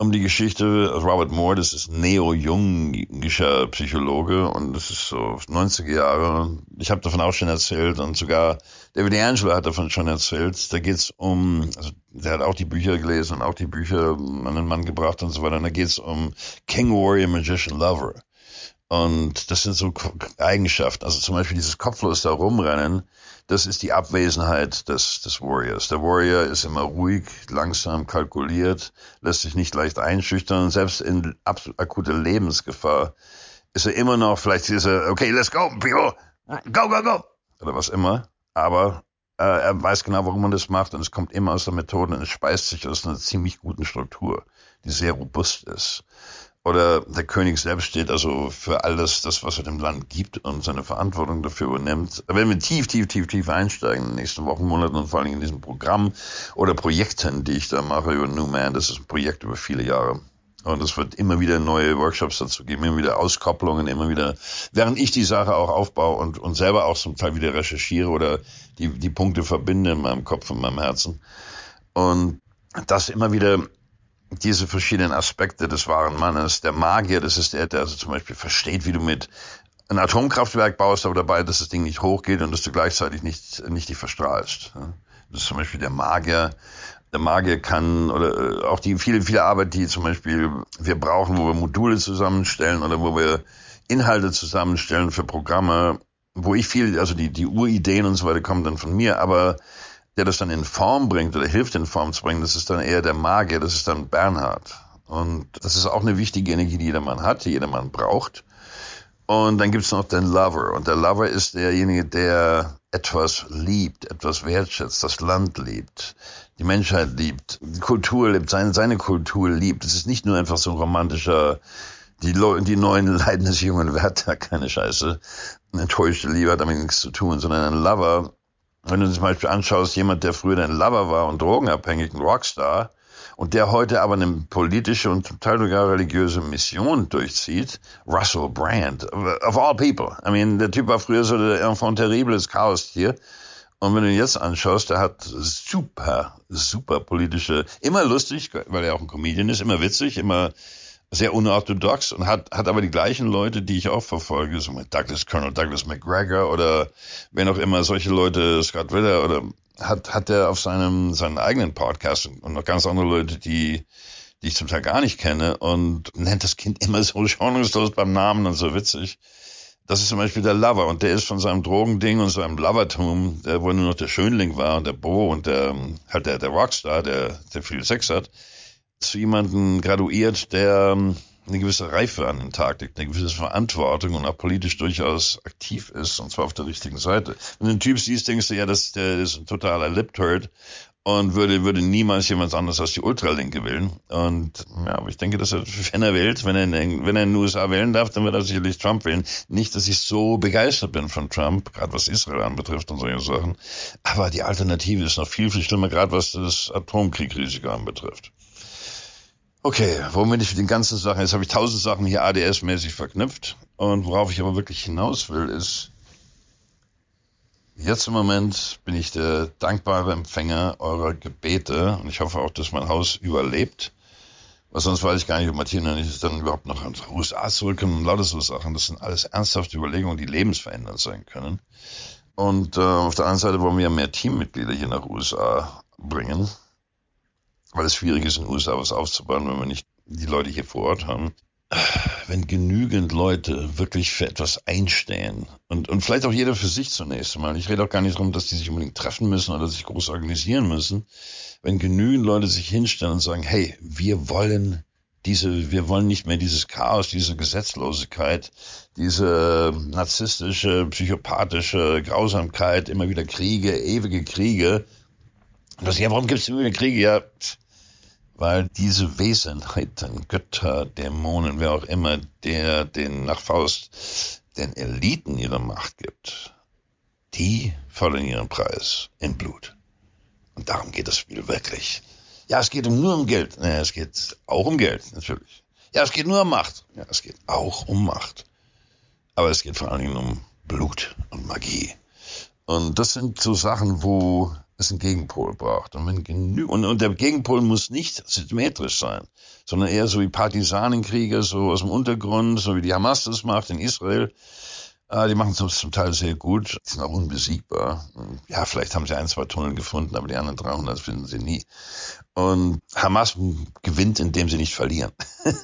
um die Geschichte. Robert Moore, das ist neo-jungischer Psychologe und das ist so 90er Jahre. Ich habe davon auch schon erzählt und sogar David D'Angelo hat davon schon erzählt. Da geht's also der hat auch die Bücher gelesen und auch die Bücher an den Mann gebracht und so weiter. Und da geht's um King, Warrior, Magician, Lover. Und das sind so Eigenschaften. Also zum Beispiel dieses kopflos da rumrennen, das ist die Abwesenheit des Warriors. Der Warrior ist immer ruhig, langsam, kalkuliert, lässt sich nicht leicht einschüchtern. Und selbst in absolut akuter Lebensgefahr ist er immer noch, vielleicht ist er, okay, let's go, people, go, go, go. Oder was immer. Aber er weiß genau, warum man das macht. Und es kommt immer aus der Methode und es speist sich aus einer ziemlich guten Struktur, die sehr robust ist. Oder der König selbst steht also für alles, das, was er dem Land gibt und seine Verantwortung dafür übernimmt. Wenn wir tief einsteigen in den nächsten Wochen, Monaten und vor allem in diesem Programm oder Projekten, die ich da mache über New Man, das ist ein Projekt über viele Jahre. Und es wird immer wieder neue Workshops dazu geben, immer wieder Auskopplungen, immer wieder, während ich die Sache auch aufbaue und selber auch zum Teil wieder recherchiere oder die Punkte verbinde in meinem Kopf und meinem Herzen. Und das immer wieder diese verschiedenen Aspekte des wahren Mannes. Der Magier, das ist der also zum Beispiel versteht, wie du mit ein Atomkraftwerk baust, aber dabei, dass das Ding nicht hochgeht und dass du gleichzeitig nicht die verstrahlst. Das ist zum Beispiel der Magier. Der Magier kann, oder auch die viele Arbeit, die zum Beispiel wir brauchen, wo wir Module zusammenstellen oder wo wir Inhalte zusammenstellen für Programme, wo ich also die Urideen und so weiter kommen dann von mir, aber der das dann in Form bringt oder hilft in Form zu bringen, das ist dann eher der Magier, das ist dann Bernhard. Und das ist auch eine wichtige Energie, die jedermann hat, die jedermann braucht. Und dann gibt's noch den Lover. Und der Lover ist derjenige, der etwas liebt, etwas wertschätzt, das Land liebt, die Menschheit liebt, die Kultur liebt, seine Kultur liebt. Es ist nicht nur einfach so ein romantischer, die neuen Leiden des jungen Werther, keine Scheiße, eine enttäuschte Liebe hat damit nichts zu tun, sondern ein Lover. Wenn du zum Beispiel anschaust, jemand, der früher ein Lover war und drogenabhängig, ein Rockstar, und der heute aber eine politische und zum Teil sogar religiöse Mission durchzieht, Russell Brand, of all people. I mean, der Typ war früher so der Enfant terrible, das Chaos-Tier. Und wenn du ihn jetzt anschaust, der hat super politische, immer lustig, weil er auch ein Comedian ist, immer witzig, immer sehr unorthodox und hat aber die gleichen Leute, die ich auch verfolge, so mit Colonel Douglas McGregor oder wer noch immer, solche Leute, Scott Ritter, oder hat er auf seinen eigenen Podcast und noch ganz andere Leute, die ich zum Teil gar nicht kenne und nennt das Kind immer so schonungslos beim Namen und so witzig. Das ist zum Beispiel der Lover und der ist von seinem Drogending und seinem Lovertum, wo er nur noch der Schönling war und der Bo und der Rockstar, der viel Sex hat, zu jemandem graduiert, der eine gewisse Reife an den Tag legt, eine gewisse Verantwortung und auch politisch durchaus aktiv ist, und zwar auf der richtigen Seite. Wenn du einen Typ siehst, denkst du, ja, der ist ein totaler Lip-Turd und würde niemals jemand anderes als die Ultralinke wählen. Und ja, aber ich denke, dass er, wenn er wählt, wenn er in den USA wählen darf, dann wird er sicherlich Trump wählen. Nicht, dass ich so begeistert bin von Trump, gerade was Israel anbetrifft und solche Sachen. Aber die Alternative ist noch viel schlimmer, gerade was das Atomkriegrisiko anbetrifft. Okay, womit ich für die ganzen Sachen, jetzt habe ich 1000 Sachen hier ADS-mäßig verknüpft und worauf ich aber wirklich hinaus will, ist, jetzt im Moment bin ich der dankbare Empfänger eurer Gebete und ich hoffe auch, dass mein Haus überlebt, weil sonst weiß ich gar nicht, ob Martina und ich dann überhaupt noch in die USA zurückkommen und lauter so Sachen. Das sind alles ernsthafte Überlegungen, die lebensverändernd sein können. Und auf der anderen Seite wollen wir ja mehr Teammitglieder hier nach USA bringen, weil es schwierig ist, in den USA was aufzubauen, wenn wir nicht die Leute hier vor Ort haben. Wenn genügend Leute wirklich für etwas einstehen und vielleicht auch jeder für sich zunächst einmal. Ich rede auch gar nicht darum, dass die sich unbedingt treffen müssen oder sich groß organisieren müssen. Wenn genügend Leute sich hinstellen und sagen, hey, wir wollen nicht mehr dieses Chaos, diese Gesetzlosigkeit, diese narzisstische, psychopathische Grausamkeit, immer wieder Kriege, ewige Kriege. Und das, ja, warum gibt es immer wieder Kriege? Ja, weil diese Wesenheiten, Götter, Dämonen, wer auch immer, der den nach Faust den Eliten ihre Macht gibt, die fordern ihren Preis in Blut. Und darum geht das Spiel wirklich. Ja, es geht nur um Geld. Ja, es geht auch um Geld, natürlich. Ja, es geht nur um Macht. Ja, es geht auch um Macht. Aber es geht vor allen Dingen um Blut und Magie. Und das sind so Sachen, wo es einen Gegenpol braucht. Und der Gegenpol muss nicht symmetrisch sein, sondern eher so wie Partisanenkriege, so aus dem Untergrund, so wie die Hamas das macht in Israel. Die machen es zum Teil sehr gut, die sind auch unbesiegbar. Ja, vielleicht haben sie 1, 2 Tunnel gefunden, aber die anderen 300 finden sie nie. Und Hamas gewinnt, indem sie nicht verlieren.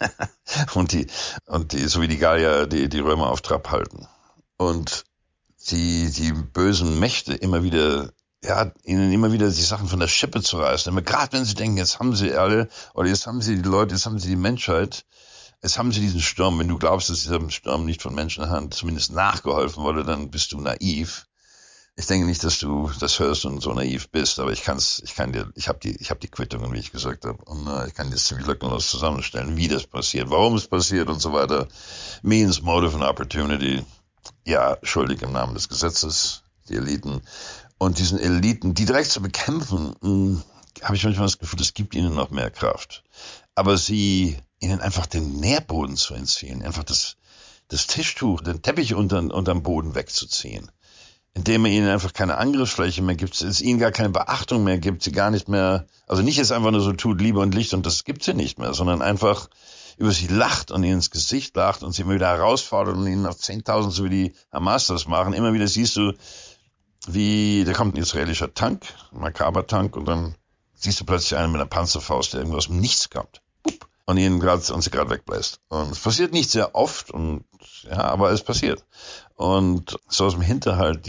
und die, so wie die Gallier, die Römer auf Trab halten. Und die bösen Mächte immer wieder, ihnen immer wieder die Sachen von der Schippe zu reißen. Immer gerade wenn sie denken, jetzt haben sie alle, oder jetzt haben sie die Leute, jetzt haben sie die Menschheit, jetzt haben sie diesen Sturm. Wenn du glaubst, dass dieser Sturm nicht von Menschenhand zumindest nachgeholfen wurde, dann bist du naiv. Ich denke nicht, dass du das hörst und so naiv bist, aber ich habe die Quittungen, wie ich gesagt habe, und ich kann das ziemlich lückenlos zusammenstellen, wie das passiert, warum es passiert und so weiter. Means, Motive and Opportunity. Ja, schuldig im Namen des Gesetzes, die Eliten. Und diesen Eliten, die direkt zu bekämpfen, habe ich manchmal das Gefühl, es gibt ihnen noch mehr Kraft. Aber ihnen einfach den Nährboden zu entziehen, einfach das Tischtuch, den Teppich unterm Boden wegzuziehen, indem man ihnen einfach keine Angriffsfläche mehr gibt, es ihnen gar keine Beachtung mehr gibt, sie gar nicht mehr, also nicht jetzt einfach nur so tut Liebe und Licht und das gibt sie nicht mehr, sondern einfach über sie lacht und ihnen ins Gesicht lacht und sie immer wieder herausfordert und ihnen auf 10.000, so wie die Hamas das machen, immer wieder siehst du, wie, da kommt ein israelischer Tank, ein Makaber-Tank und dann siehst du plötzlich einen mit einer Panzerfaust, der irgendwo aus dem Nichts kommt. Und sie gerade wegbläst. Und es passiert nicht sehr oft aber es passiert. Und so aus dem Hinterhalt,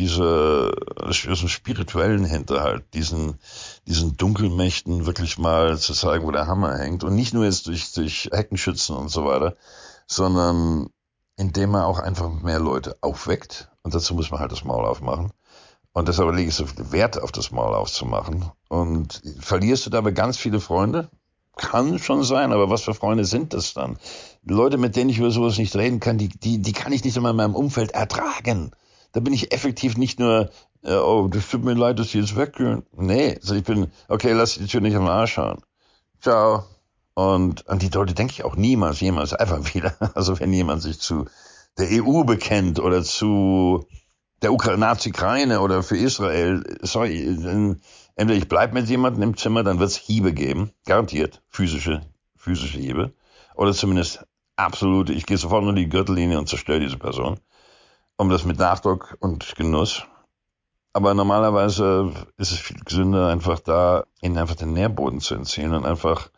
aus dem spirituellen Hinterhalt, diesen Dunkelmächten wirklich mal zu zeigen, wo der Hammer hängt. Und nicht nur jetzt durch Heckenschützen und so weiter, sondern indem man auch einfach mehr Leute aufweckt. Und dazu muss man halt das Maul aufmachen. Und deshalb lege ich so viel Wert auf das Maul aufzumachen. Und verlierst du dabei ganz viele Freunde? Kann schon sein, aber was für Freunde sind das dann? Leute, mit denen ich über sowas nicht reden kann, die kann ich nicht immer in meinem Umfeld ertragen. Da bin ich effektiv nicht nur, oh, das tut mir leid, dass die jetzt weggehen. Nee, also ich bin, okay, lass die Tür nicht am Arsch hauen. Ciao. Und an die Leute denke ich auch jemals einfach wieder. Also wenn jemand sich zu der EU bekennt oder zu der Nazi-Ukraine oder für Israel, sorry, entweder ich bleibe mit jemandem im Zimmer, dann wird es Hiebe geben, garantiert, physische Hiebe, oder zumindest absolute, ich gehe sofort nur die Gürtellinie und zerstöre diese Person, um das mit Nachdruck und Genuss. Aber normalerweise ist es viel gesünder, ihnen einfach den Nährboden zu entziehen und einfach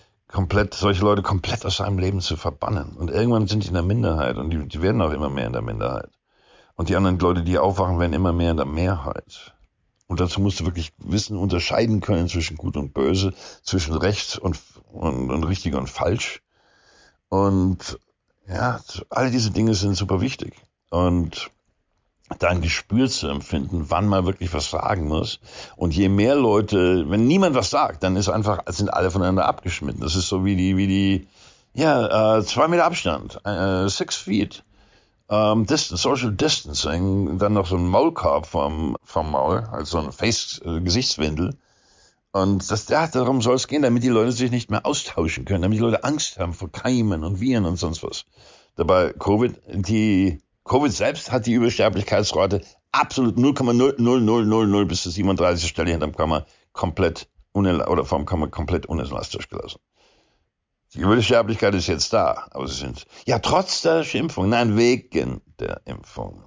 solche Leute komplett aus seinem Leben zu verbannen. Und irgendwann sind die in der Minderheit und die werden auch immer mehr in der Minderheit. Und die anderen Leute, die aufwachen, werden immer mehr in der Mehrheit. Und dazu musst du wirklich unterscheiden können zwischen Gut und Böse, zwischen Recht und richtig und falsch. Und ja, all diese Dinge sind super wichtig. Und da ein Gespür zu empfinden, wann man wirklich was sagen muss. Und je mehr Leute, wenn niemand was sagt, dann sind alle voneinander abgeschnitten. Das ist so wie 2 Meter Abstand, 6 Feet. Social Distancing, dann noch so ein Maulkorb vom Maul, also so ein Gesichtswindel. Und darum soll es gehen, damit die Leute sich nicht mehr austauschen können, damit die Leute Angst haben vor Keimen und Viren und sonst was. Dabei Covid selbst hat die Übersterblichkeitsrate absolut 0,00000 bis zur 37. Stelle hinterm Komma komplett unelastisch gelassen. Die Übersterblichkeit ist jetzt da, aber trotz der Impfung, nein, wegen der Impfung.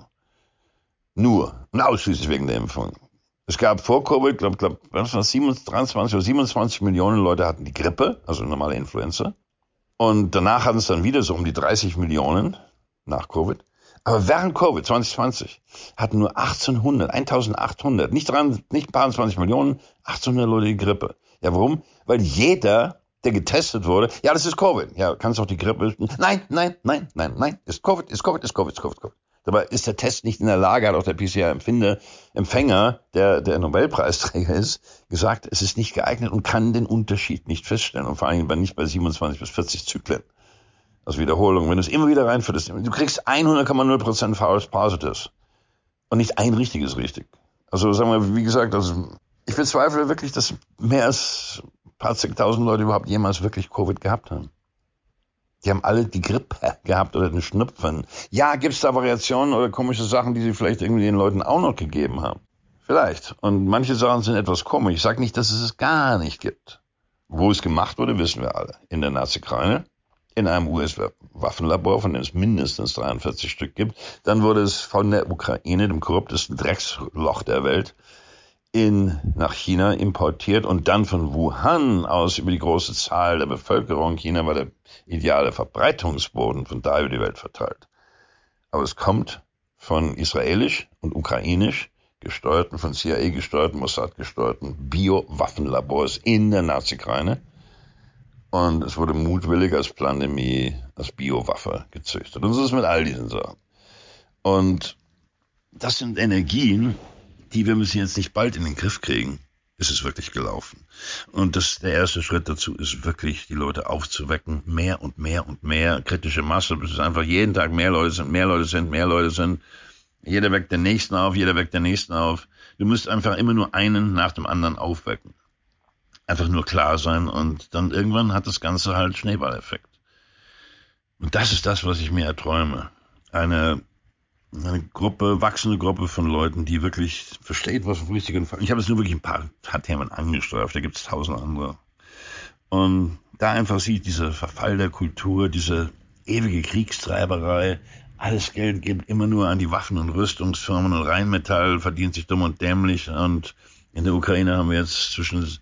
Nur und ausschließlich wegen der Impfung. Es gab vor Covid, glaube 23 oder 27 Millionen Leute hatten die Grippe, also normale Influenza. Und danach hatten es dann wieder so um die 30 Millionen nach Covid. Aber während Covid 2020 hatten nur 1800, nicht 22 Millionen, 1800 Leute die Grippe. Ja, warum? Weil jeder, der getestet wurde, ja, das ist Covid. Ja, kannst auch die Grippe. Nein. Ist Covid. Dabei ist der Test nicht in der Lage, hat auch der PCR-Empfänger, der Nobelpreisträger ist, gesagt, es ist nicht geeignet und kann den Unterschied nicht feststellen. Und vor allem nicht bei 27 bis 40 Zyklen. Also Wiederholung. Wenn du es immer wieder reinführst, du kriegst 100,0% False Positives. Und nicht ein richtiges richtig. Also sagen wir, wie gesagt, ich bezweifle wirklich, dass mehr als ein paar zigtausend Leute überhaupt jemals wirklich Covid gehabt haben. Die haben alle die Grippe gehabt oder den Schnupfen. Ja, gibt's da Variationen oder komische Sachen, die sie vielleicht irgendwie den Leuten auch noch gegeben haben? Vielleicht. Und manche Sachen sind etwas komisch. Ich sage nicht, dass es gar nicht gibt. Wo es gemacht wurde, wissen wir alle. In der Nazi-Ukraine, in einem US-Waffenlabor, von dem es mindestens 43 Stück gibt. Dann wurde es von der Ukraine, dem korruptesten Drecksloch der Welt, nach China importiert und dann von Wuhan aus über die große Zahl der Bevölkerung. China war der ideale Verbreitungsboden, von da über die Welt verteilt. Aber es kommt von israelisch und ukrainisch gesteuerten, von CIA gesteuerten, Mossad gesteuerten Biowaffenlabors in der Nazi-Ukraine. Und es wurde mutwillig als Pandemie, als Biowaffe gezüchtet. Und so ist es mit all diesen Sachen. Und das sind Energien, die wir müssen jetzt nicht bald in den Griff kriegen. Ist es wirklich gelaufen. Und der erste Schritt dazu ist wirklich, die Leute aufzuwecken. Mehr und mehr und mehr. Kritische Masse, bis es einfach jeden Tag mehr Leute sind. Jeder weckt den Nächsten auf. Du musst einfach immer nur einen nach dem anderen aufwecken. Einfach nur klar sein und dann irgendwann hat das Ganze halt Schneeballeffekt. Und das ist das, was ich mir erträume. Eine wachsende Gruppe von Leuten, die wirklich versteht, was richtig und falsch ist. Ich habe jetzt nur wirklich ein paar Themen angestreift, da gibt es 1000 andere. Und da einfach sieht, dieser Verfall der Kultur, diese ewige Kriegstreiberei, alles Geld geht immer nur an die Waffen- und Rüstungsfirmen und Rheinmetall verdient sich dumm und dämlich. Und in der Ukraine haben wir jetzt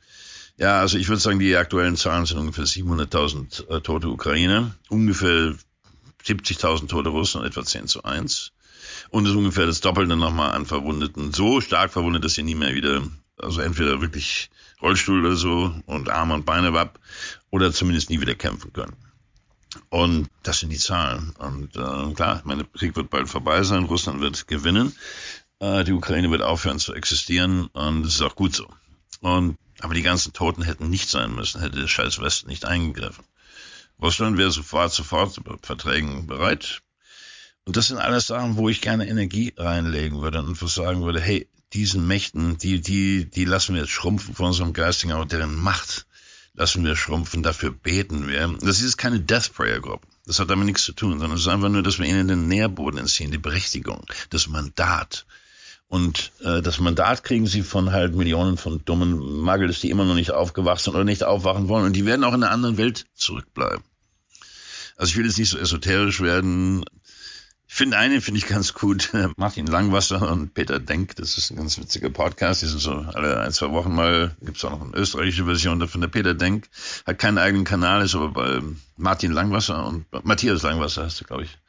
ich würde sagen, die aktuellen Zahlen sind ungefähr 700.000 tote Ukrainer, ungefähr 70.000 tote Russen, etwa 10:1. Und es ist ungefähr das Doppelte nochmal an Verwundeten. So stark verwundet, dass sie nie mehr wieder, also entweder wirklich Rollstuhl oder so und Arme und Beine ab oder zumindest nie wieder kämpfen können. Und das sind die Zahlen. Und klar, der Krieg wird bald vorbei sein, Russland wird gewinnen, die Ukraine wird aufhören zu existieren und das ist auch gut so. Aber die ganzen Toten hätten nicht sein müssen, hätte der scheiß Westen nicht eingegriffen. Russland wäre sofort zu Verträgen bereit. Und das sind alles Sachen, wo ich gerne Energie reinlegen würde und sagen würde, hey, diesen Mächten, die lassen wir jetzt schrumpfen von unserem geistigen, aber deren Macht lassen wir schrumpfen, dafür beten wir. Das ist keine Death Prayer Gruppe. Das hat damit nichts zu tun, sondern es ist einfach nur, dass wir ihnen den Nährboden entziehen, die Berechtigung, das Mandat. Und das Mandat kriegen sie von halt Millionen von dummen Muggles, die immer noch nicht aufgewacht sind oder nicht aufwachen wollen. Und die werden auch in einer anderen Welt zurückbleiben. Also ich will jetzt nicht so esoterisch werden. Einen finde ich ganz gut. Martin Langwasser und Peter Denk, das ist ein ganz witziger Podcast. Die sind so alle 1-2 Wochen mal, gibt's auch noch eine österreichische Version davon. Der Peter Denk hat keinen eigenen Kanal, ist aber bei Martin Langwasser und Matthias Langwasser heißt er, glaube ich.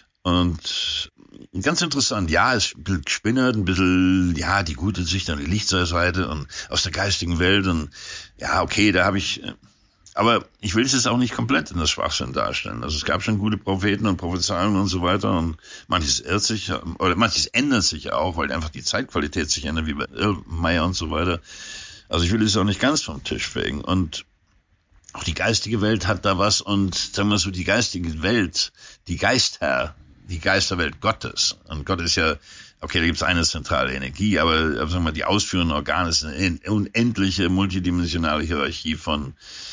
Und ganz interessant, ja, es ist ein bisschen gespinnert, ein bisschen, ja, die gute Sicht an die Lichtseite und aus der geistigen Welt und ja, okay, da habe ich, aber ich will es jetzt auch nicht komplett in das Schwachsinn darstellen. Also es gab schon gute Propheten und Prophezeiungen und so weiter und manches irrt sich, oder manches ändert sich auch, weil einfach die Zeitqualität sich ändert, wie bei Irrmeier und so weiter. Also ich will es auch nicht ganz vom Tisch fegen und auch die geistige Welt hat da was und sagen wir so, die geistige Welt, die Geisterwelt Gottes. Und Gott ist ja, okay, da gibt es eine zentrale Energie, aber sagen wir mal, die ausführenden Organe sind eine unendliche, multidimensionale Hierarchie von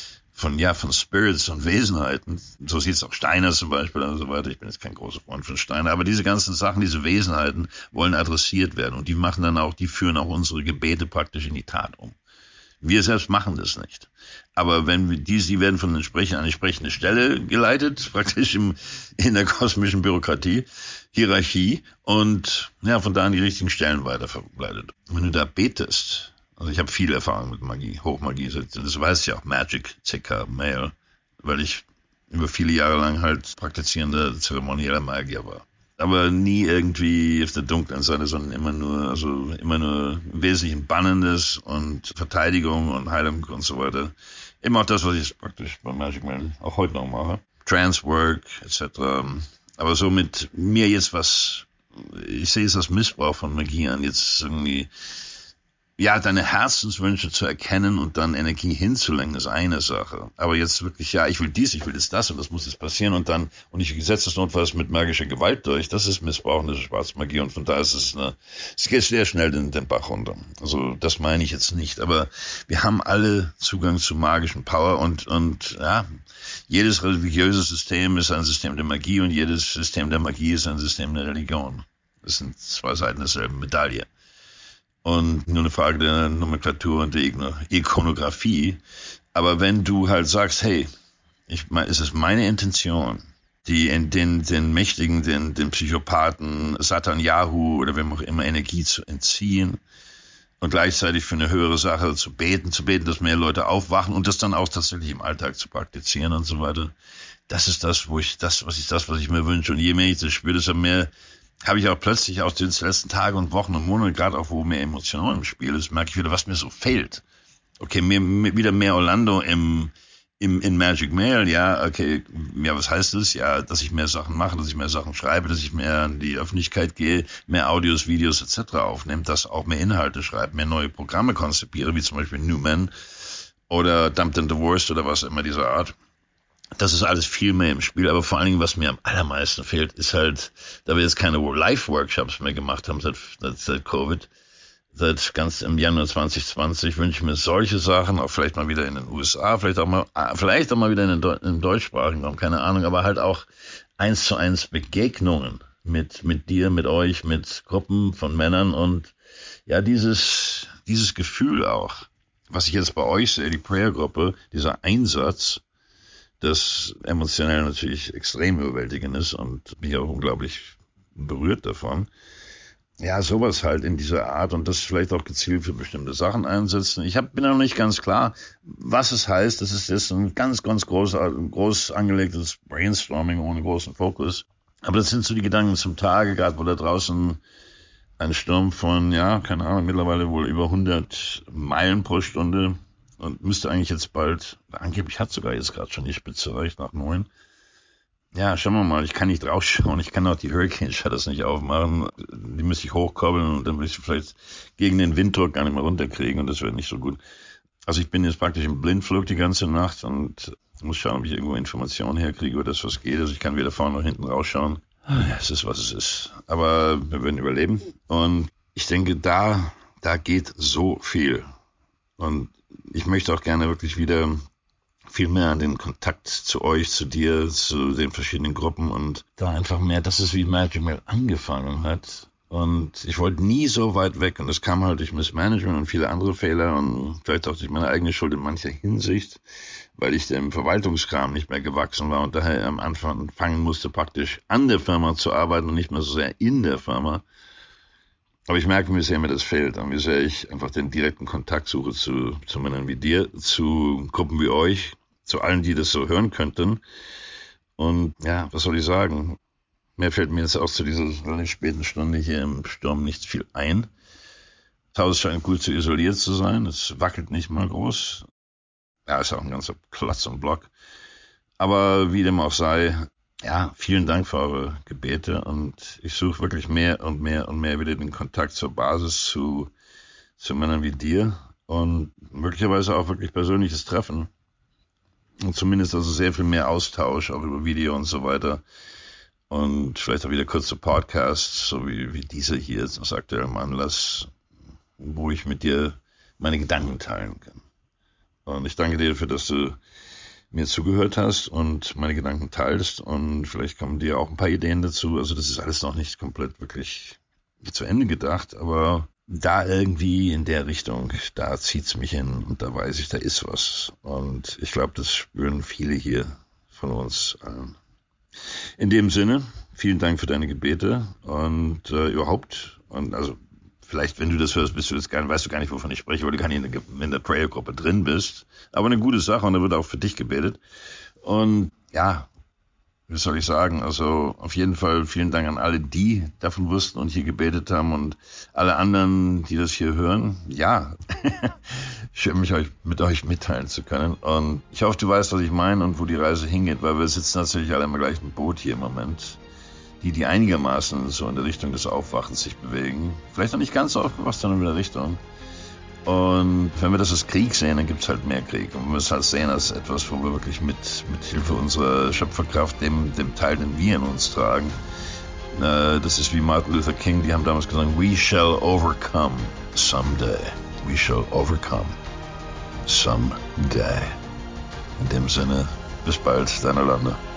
Spirits und Wesenheiten. So sieht es auch Steiner zum Beispiel und so weiter. Ich bin jetzt kein großer Freund von Steiner, aber diese ganzen Sachen, diese Wesenheiten wollen adressiert werden und die führen auch unsere Gebete praktisch in die Tat um. Wir selbst machen das nicht. Aber sie werden von an die entsprechende Stelle geleitet, praktisch in der kosmischen Hierarchie und ja, von da an die richtigen Stellen weiterverleitet. Wenn du da betest, also ich habe viel Erfahrung mit Magie, Hochmagie, das weiß ich auch, Magic, CK, Mail, weil ich über viele Jahre lang halt praktizierender zeremonieller Magier war. Aber nie irgendwie auf der dunklen Seite, sondern immer nur im Wesentlichen Bannendes und Verteidigung und Heilung und so weiter. Immer auch das, was ich praktisch bei Magic Man auch heute noch mache. Transwork, etc. Aber so mit mir jetzt ich sehe es als Missbrauch von Magie an, jetzt irgendwie, ja, deine Herzenswünsche zu erkennen und dann Energie hinzulenken, ist eine Sache. Aber jetzt wirklich, ja, ich will jetzt das und das muss jetzt passieren und ich setze das notfalls mit magischer Gewalt durch, das ist Missbrauch, das ist Schwarzmagie und von da ist es geht sehr schnell den Bach runter. Also, das meine ich jetzt nicht, aber wir haben alle Zugang zu magischen Power und ja, jedes religiöse System ist ein System der Magie und jedes System der Magie ist ein System der Religion. Das sind zwei Seiten derselben Medaille. und nur eine Frage der Nomenklatur und der Ikonografie. Aber wenn du halt sagst, hey, es ist meine Intention, den Mächtigen, den Psychopathen, Satanyahu oder wem auch immer Energie zu entziehen und gleichzeitig für eine höhere Sache zu beten, dass mehr Leute aufwachen und das dann auch tatsächlich im Alltag zu praktizieren und so weiter. Das ist das, was ich mir wünsche. Und je mehr ich das spüre, desto mehr habe ich auch plötzlich aus den letzten Tagen und Wochen und Monaten, gerade auch wo mehr Emotionen im Spiel ist, merke ich wieder, was mir so fehlt. Okay, wieder mehr Orlando in Magic Mail, ja, okay, ja, was heißt das? Ja, dass ich mehr Sachen mache, dass ich mehr Sachen schreibe, dass ich mehr an die Öffentlichkeit gehe, mehr Audios, Videos etc. aufnehme, dass auch mehr Inhalte schreibe, mehr neue Programme konzipiere, wie zum Beispiel Newman oder Dumped in the Worst oder was immer dieser Art. Das ist alles viel mehr im Spiel, aber vor allen Dingen, was mir am allermeisten fehlt, ist halt, da wir jetzt keine Live-Workshops mehr gemacht haben seit Covid, seit ganz im Januar 2020 wünsche ich mir solche Sachen, auch vielleicht mal wieder in den USA, vielleicht auch mal wieder in deutschsprachigen Raum, keine Ahnung, aber halt auch 1:1 Begegnungen mit dir, mit euch, mit Gruppen von Männern und ja, dieses Gefühl auch, was ich jetzt bei euch sehe, die Prayer-Gruppe, dieser Einsatz, das emotionell natürlich extrem überwältigend ist und mich auch unglaublich berührt davon. Ja, sowas halt in dieser Art und das vielleicht auch gezielt für bestimmte Sachen einsetzen. Bin noch nicht ganz klar, was es heißt. Das ist jetzt ein ganz, ganz groß angelegtes Brainstorming ohne großen Fokus. Aber das sind so die Gedanken zum Tage, gerade wo da draußen ein Sturm von, ja, keine Ahnung, mittlerweile wohl über 100 Meilen pro Stunde und müsste eigentlich jetzt bald, angeblich hat sogar jetzt gerade schon die Spitze erreicht nach 9. Ja, schauen wir mal, ich kann nicht rausschauen, ich kann auch die Hurricane Shutters nicht aufmachen, die müsste ich hochkoppeln und dann würde ich vielleicht gegen den Winddruck gar nicht mehr runterkriegen und das wäre nicht so gut. Also ich bin jetzt praktisch im Blindflug die ganze Nacht und muss schauen, ob ich irgendwo Informationen herkriege über das, was geht. Also ich kann weder vorne noch hinten rausschauen. Es ist, was es ist. Aber wir werden überleben und ich denke, da geht so viel und ich möchte auch gerne wirklich wieder viel mehr an den Kontakt zu euch, zu dir, zu den verschiedenen Gruppen und da einfach mehr, das ist wie Magic Mail angefangen hat. Und ich wollte nie so weit weg und das kam halt durch Missmanagement und viele andere Fehler und vielleicht auch durch meine eigene Schuld in mancher Hinsicht, weil ich dem Verwaltungskram nicht mehr gewachsen war und daher am Anfang fangen musste, praktisch an der Firma zu arbeiten und nicht mehr so sehr in der Firma. Aber ich merke, wie sehr mir das fehlt und wie sehr ich einfach den direkten Kontakt suche zu Männern wie dir, zu Gruppen wie euch, zu allen, die das so hören könnten. Und ja, was soll ich sagen? Mehr fällt mir jetzt auch zu dieser relativ späten Stunde hier im Sturm nicht viel ein. Das Haus scheint gut zu isoliert zu sein. Es wackelt nicht mal groß. Ja, ist auch ein ganzer Klotz und Block. Aber wie dem auch sei, ja, vielen Dank für eure Gebete und ich suche wirklich mehr und mehr und mehr wieder den Kontakt zur Basis zu Männern wie dir und möglicherweise auch wirklich persönliches Treffen. Und zumindest also sehr viel mehr Austausch, auch über Video und so weiter. Und vielleicht auch wieder kurze Podcasts, so wie diese hier jetzt aus aktuellem Anlass, wo ich mit dir meine Gedanken teilen kann. Und ich danke dir dafür, dass du mir zugehört hast und meine Gedanken teilst. Und vielleicht kommen dir auch ein paar Ideen dazu. Also das ist alles noch nicht komplett wirklich zu Ende gedacht, aber da irgendwie in der Richtung, da zieht's mich hin und da weiß ich, da ist was. Und ich glaube, das spüren viele hier von uns allen. In dem Sinne, vielen Dank für deine Gebete und überhaupt, und also vielleicht, wenn du das hörst, weißt du gar nicht, wovon ich spreche, weil du gar nicht in der Prayer-Gruppe drin bist. Aber eine gute Sache und da wird auch für dich gebetet. Und ja, wie soll ich sagen, also auf jeden Fall vielen Dank an alle, die davon wussten und hier gebetet haben und alle anderen, die das hier hören. Ja, schön, mich mit euch mitteilen zu können. Und ich hoffe, du weißt, was ich meine und wo die Reise hingeht, weil wir sitzen natürlich alle im gleichen Boot hier im Moment. Die einigermaßen so in der Richtung des Aufwachens sich bewegen. Vielleicht noch nicht ganz aufgewacht, sondern in der Richtung. Und wenn wir das als Krieg sehen, dann gibt es halt mehr Krieg. Und wenn wir es halt sehen als etwas, wo wir wirklich mit Hilfe unserer Schöpferkraft, dem Teil, den wir in uns tragen, das ist wie Martin Luther King, die haben damals gesagt, we shall overcome someday. We shall overcome someday. In dem Sinne, bis bald, dein Orlando.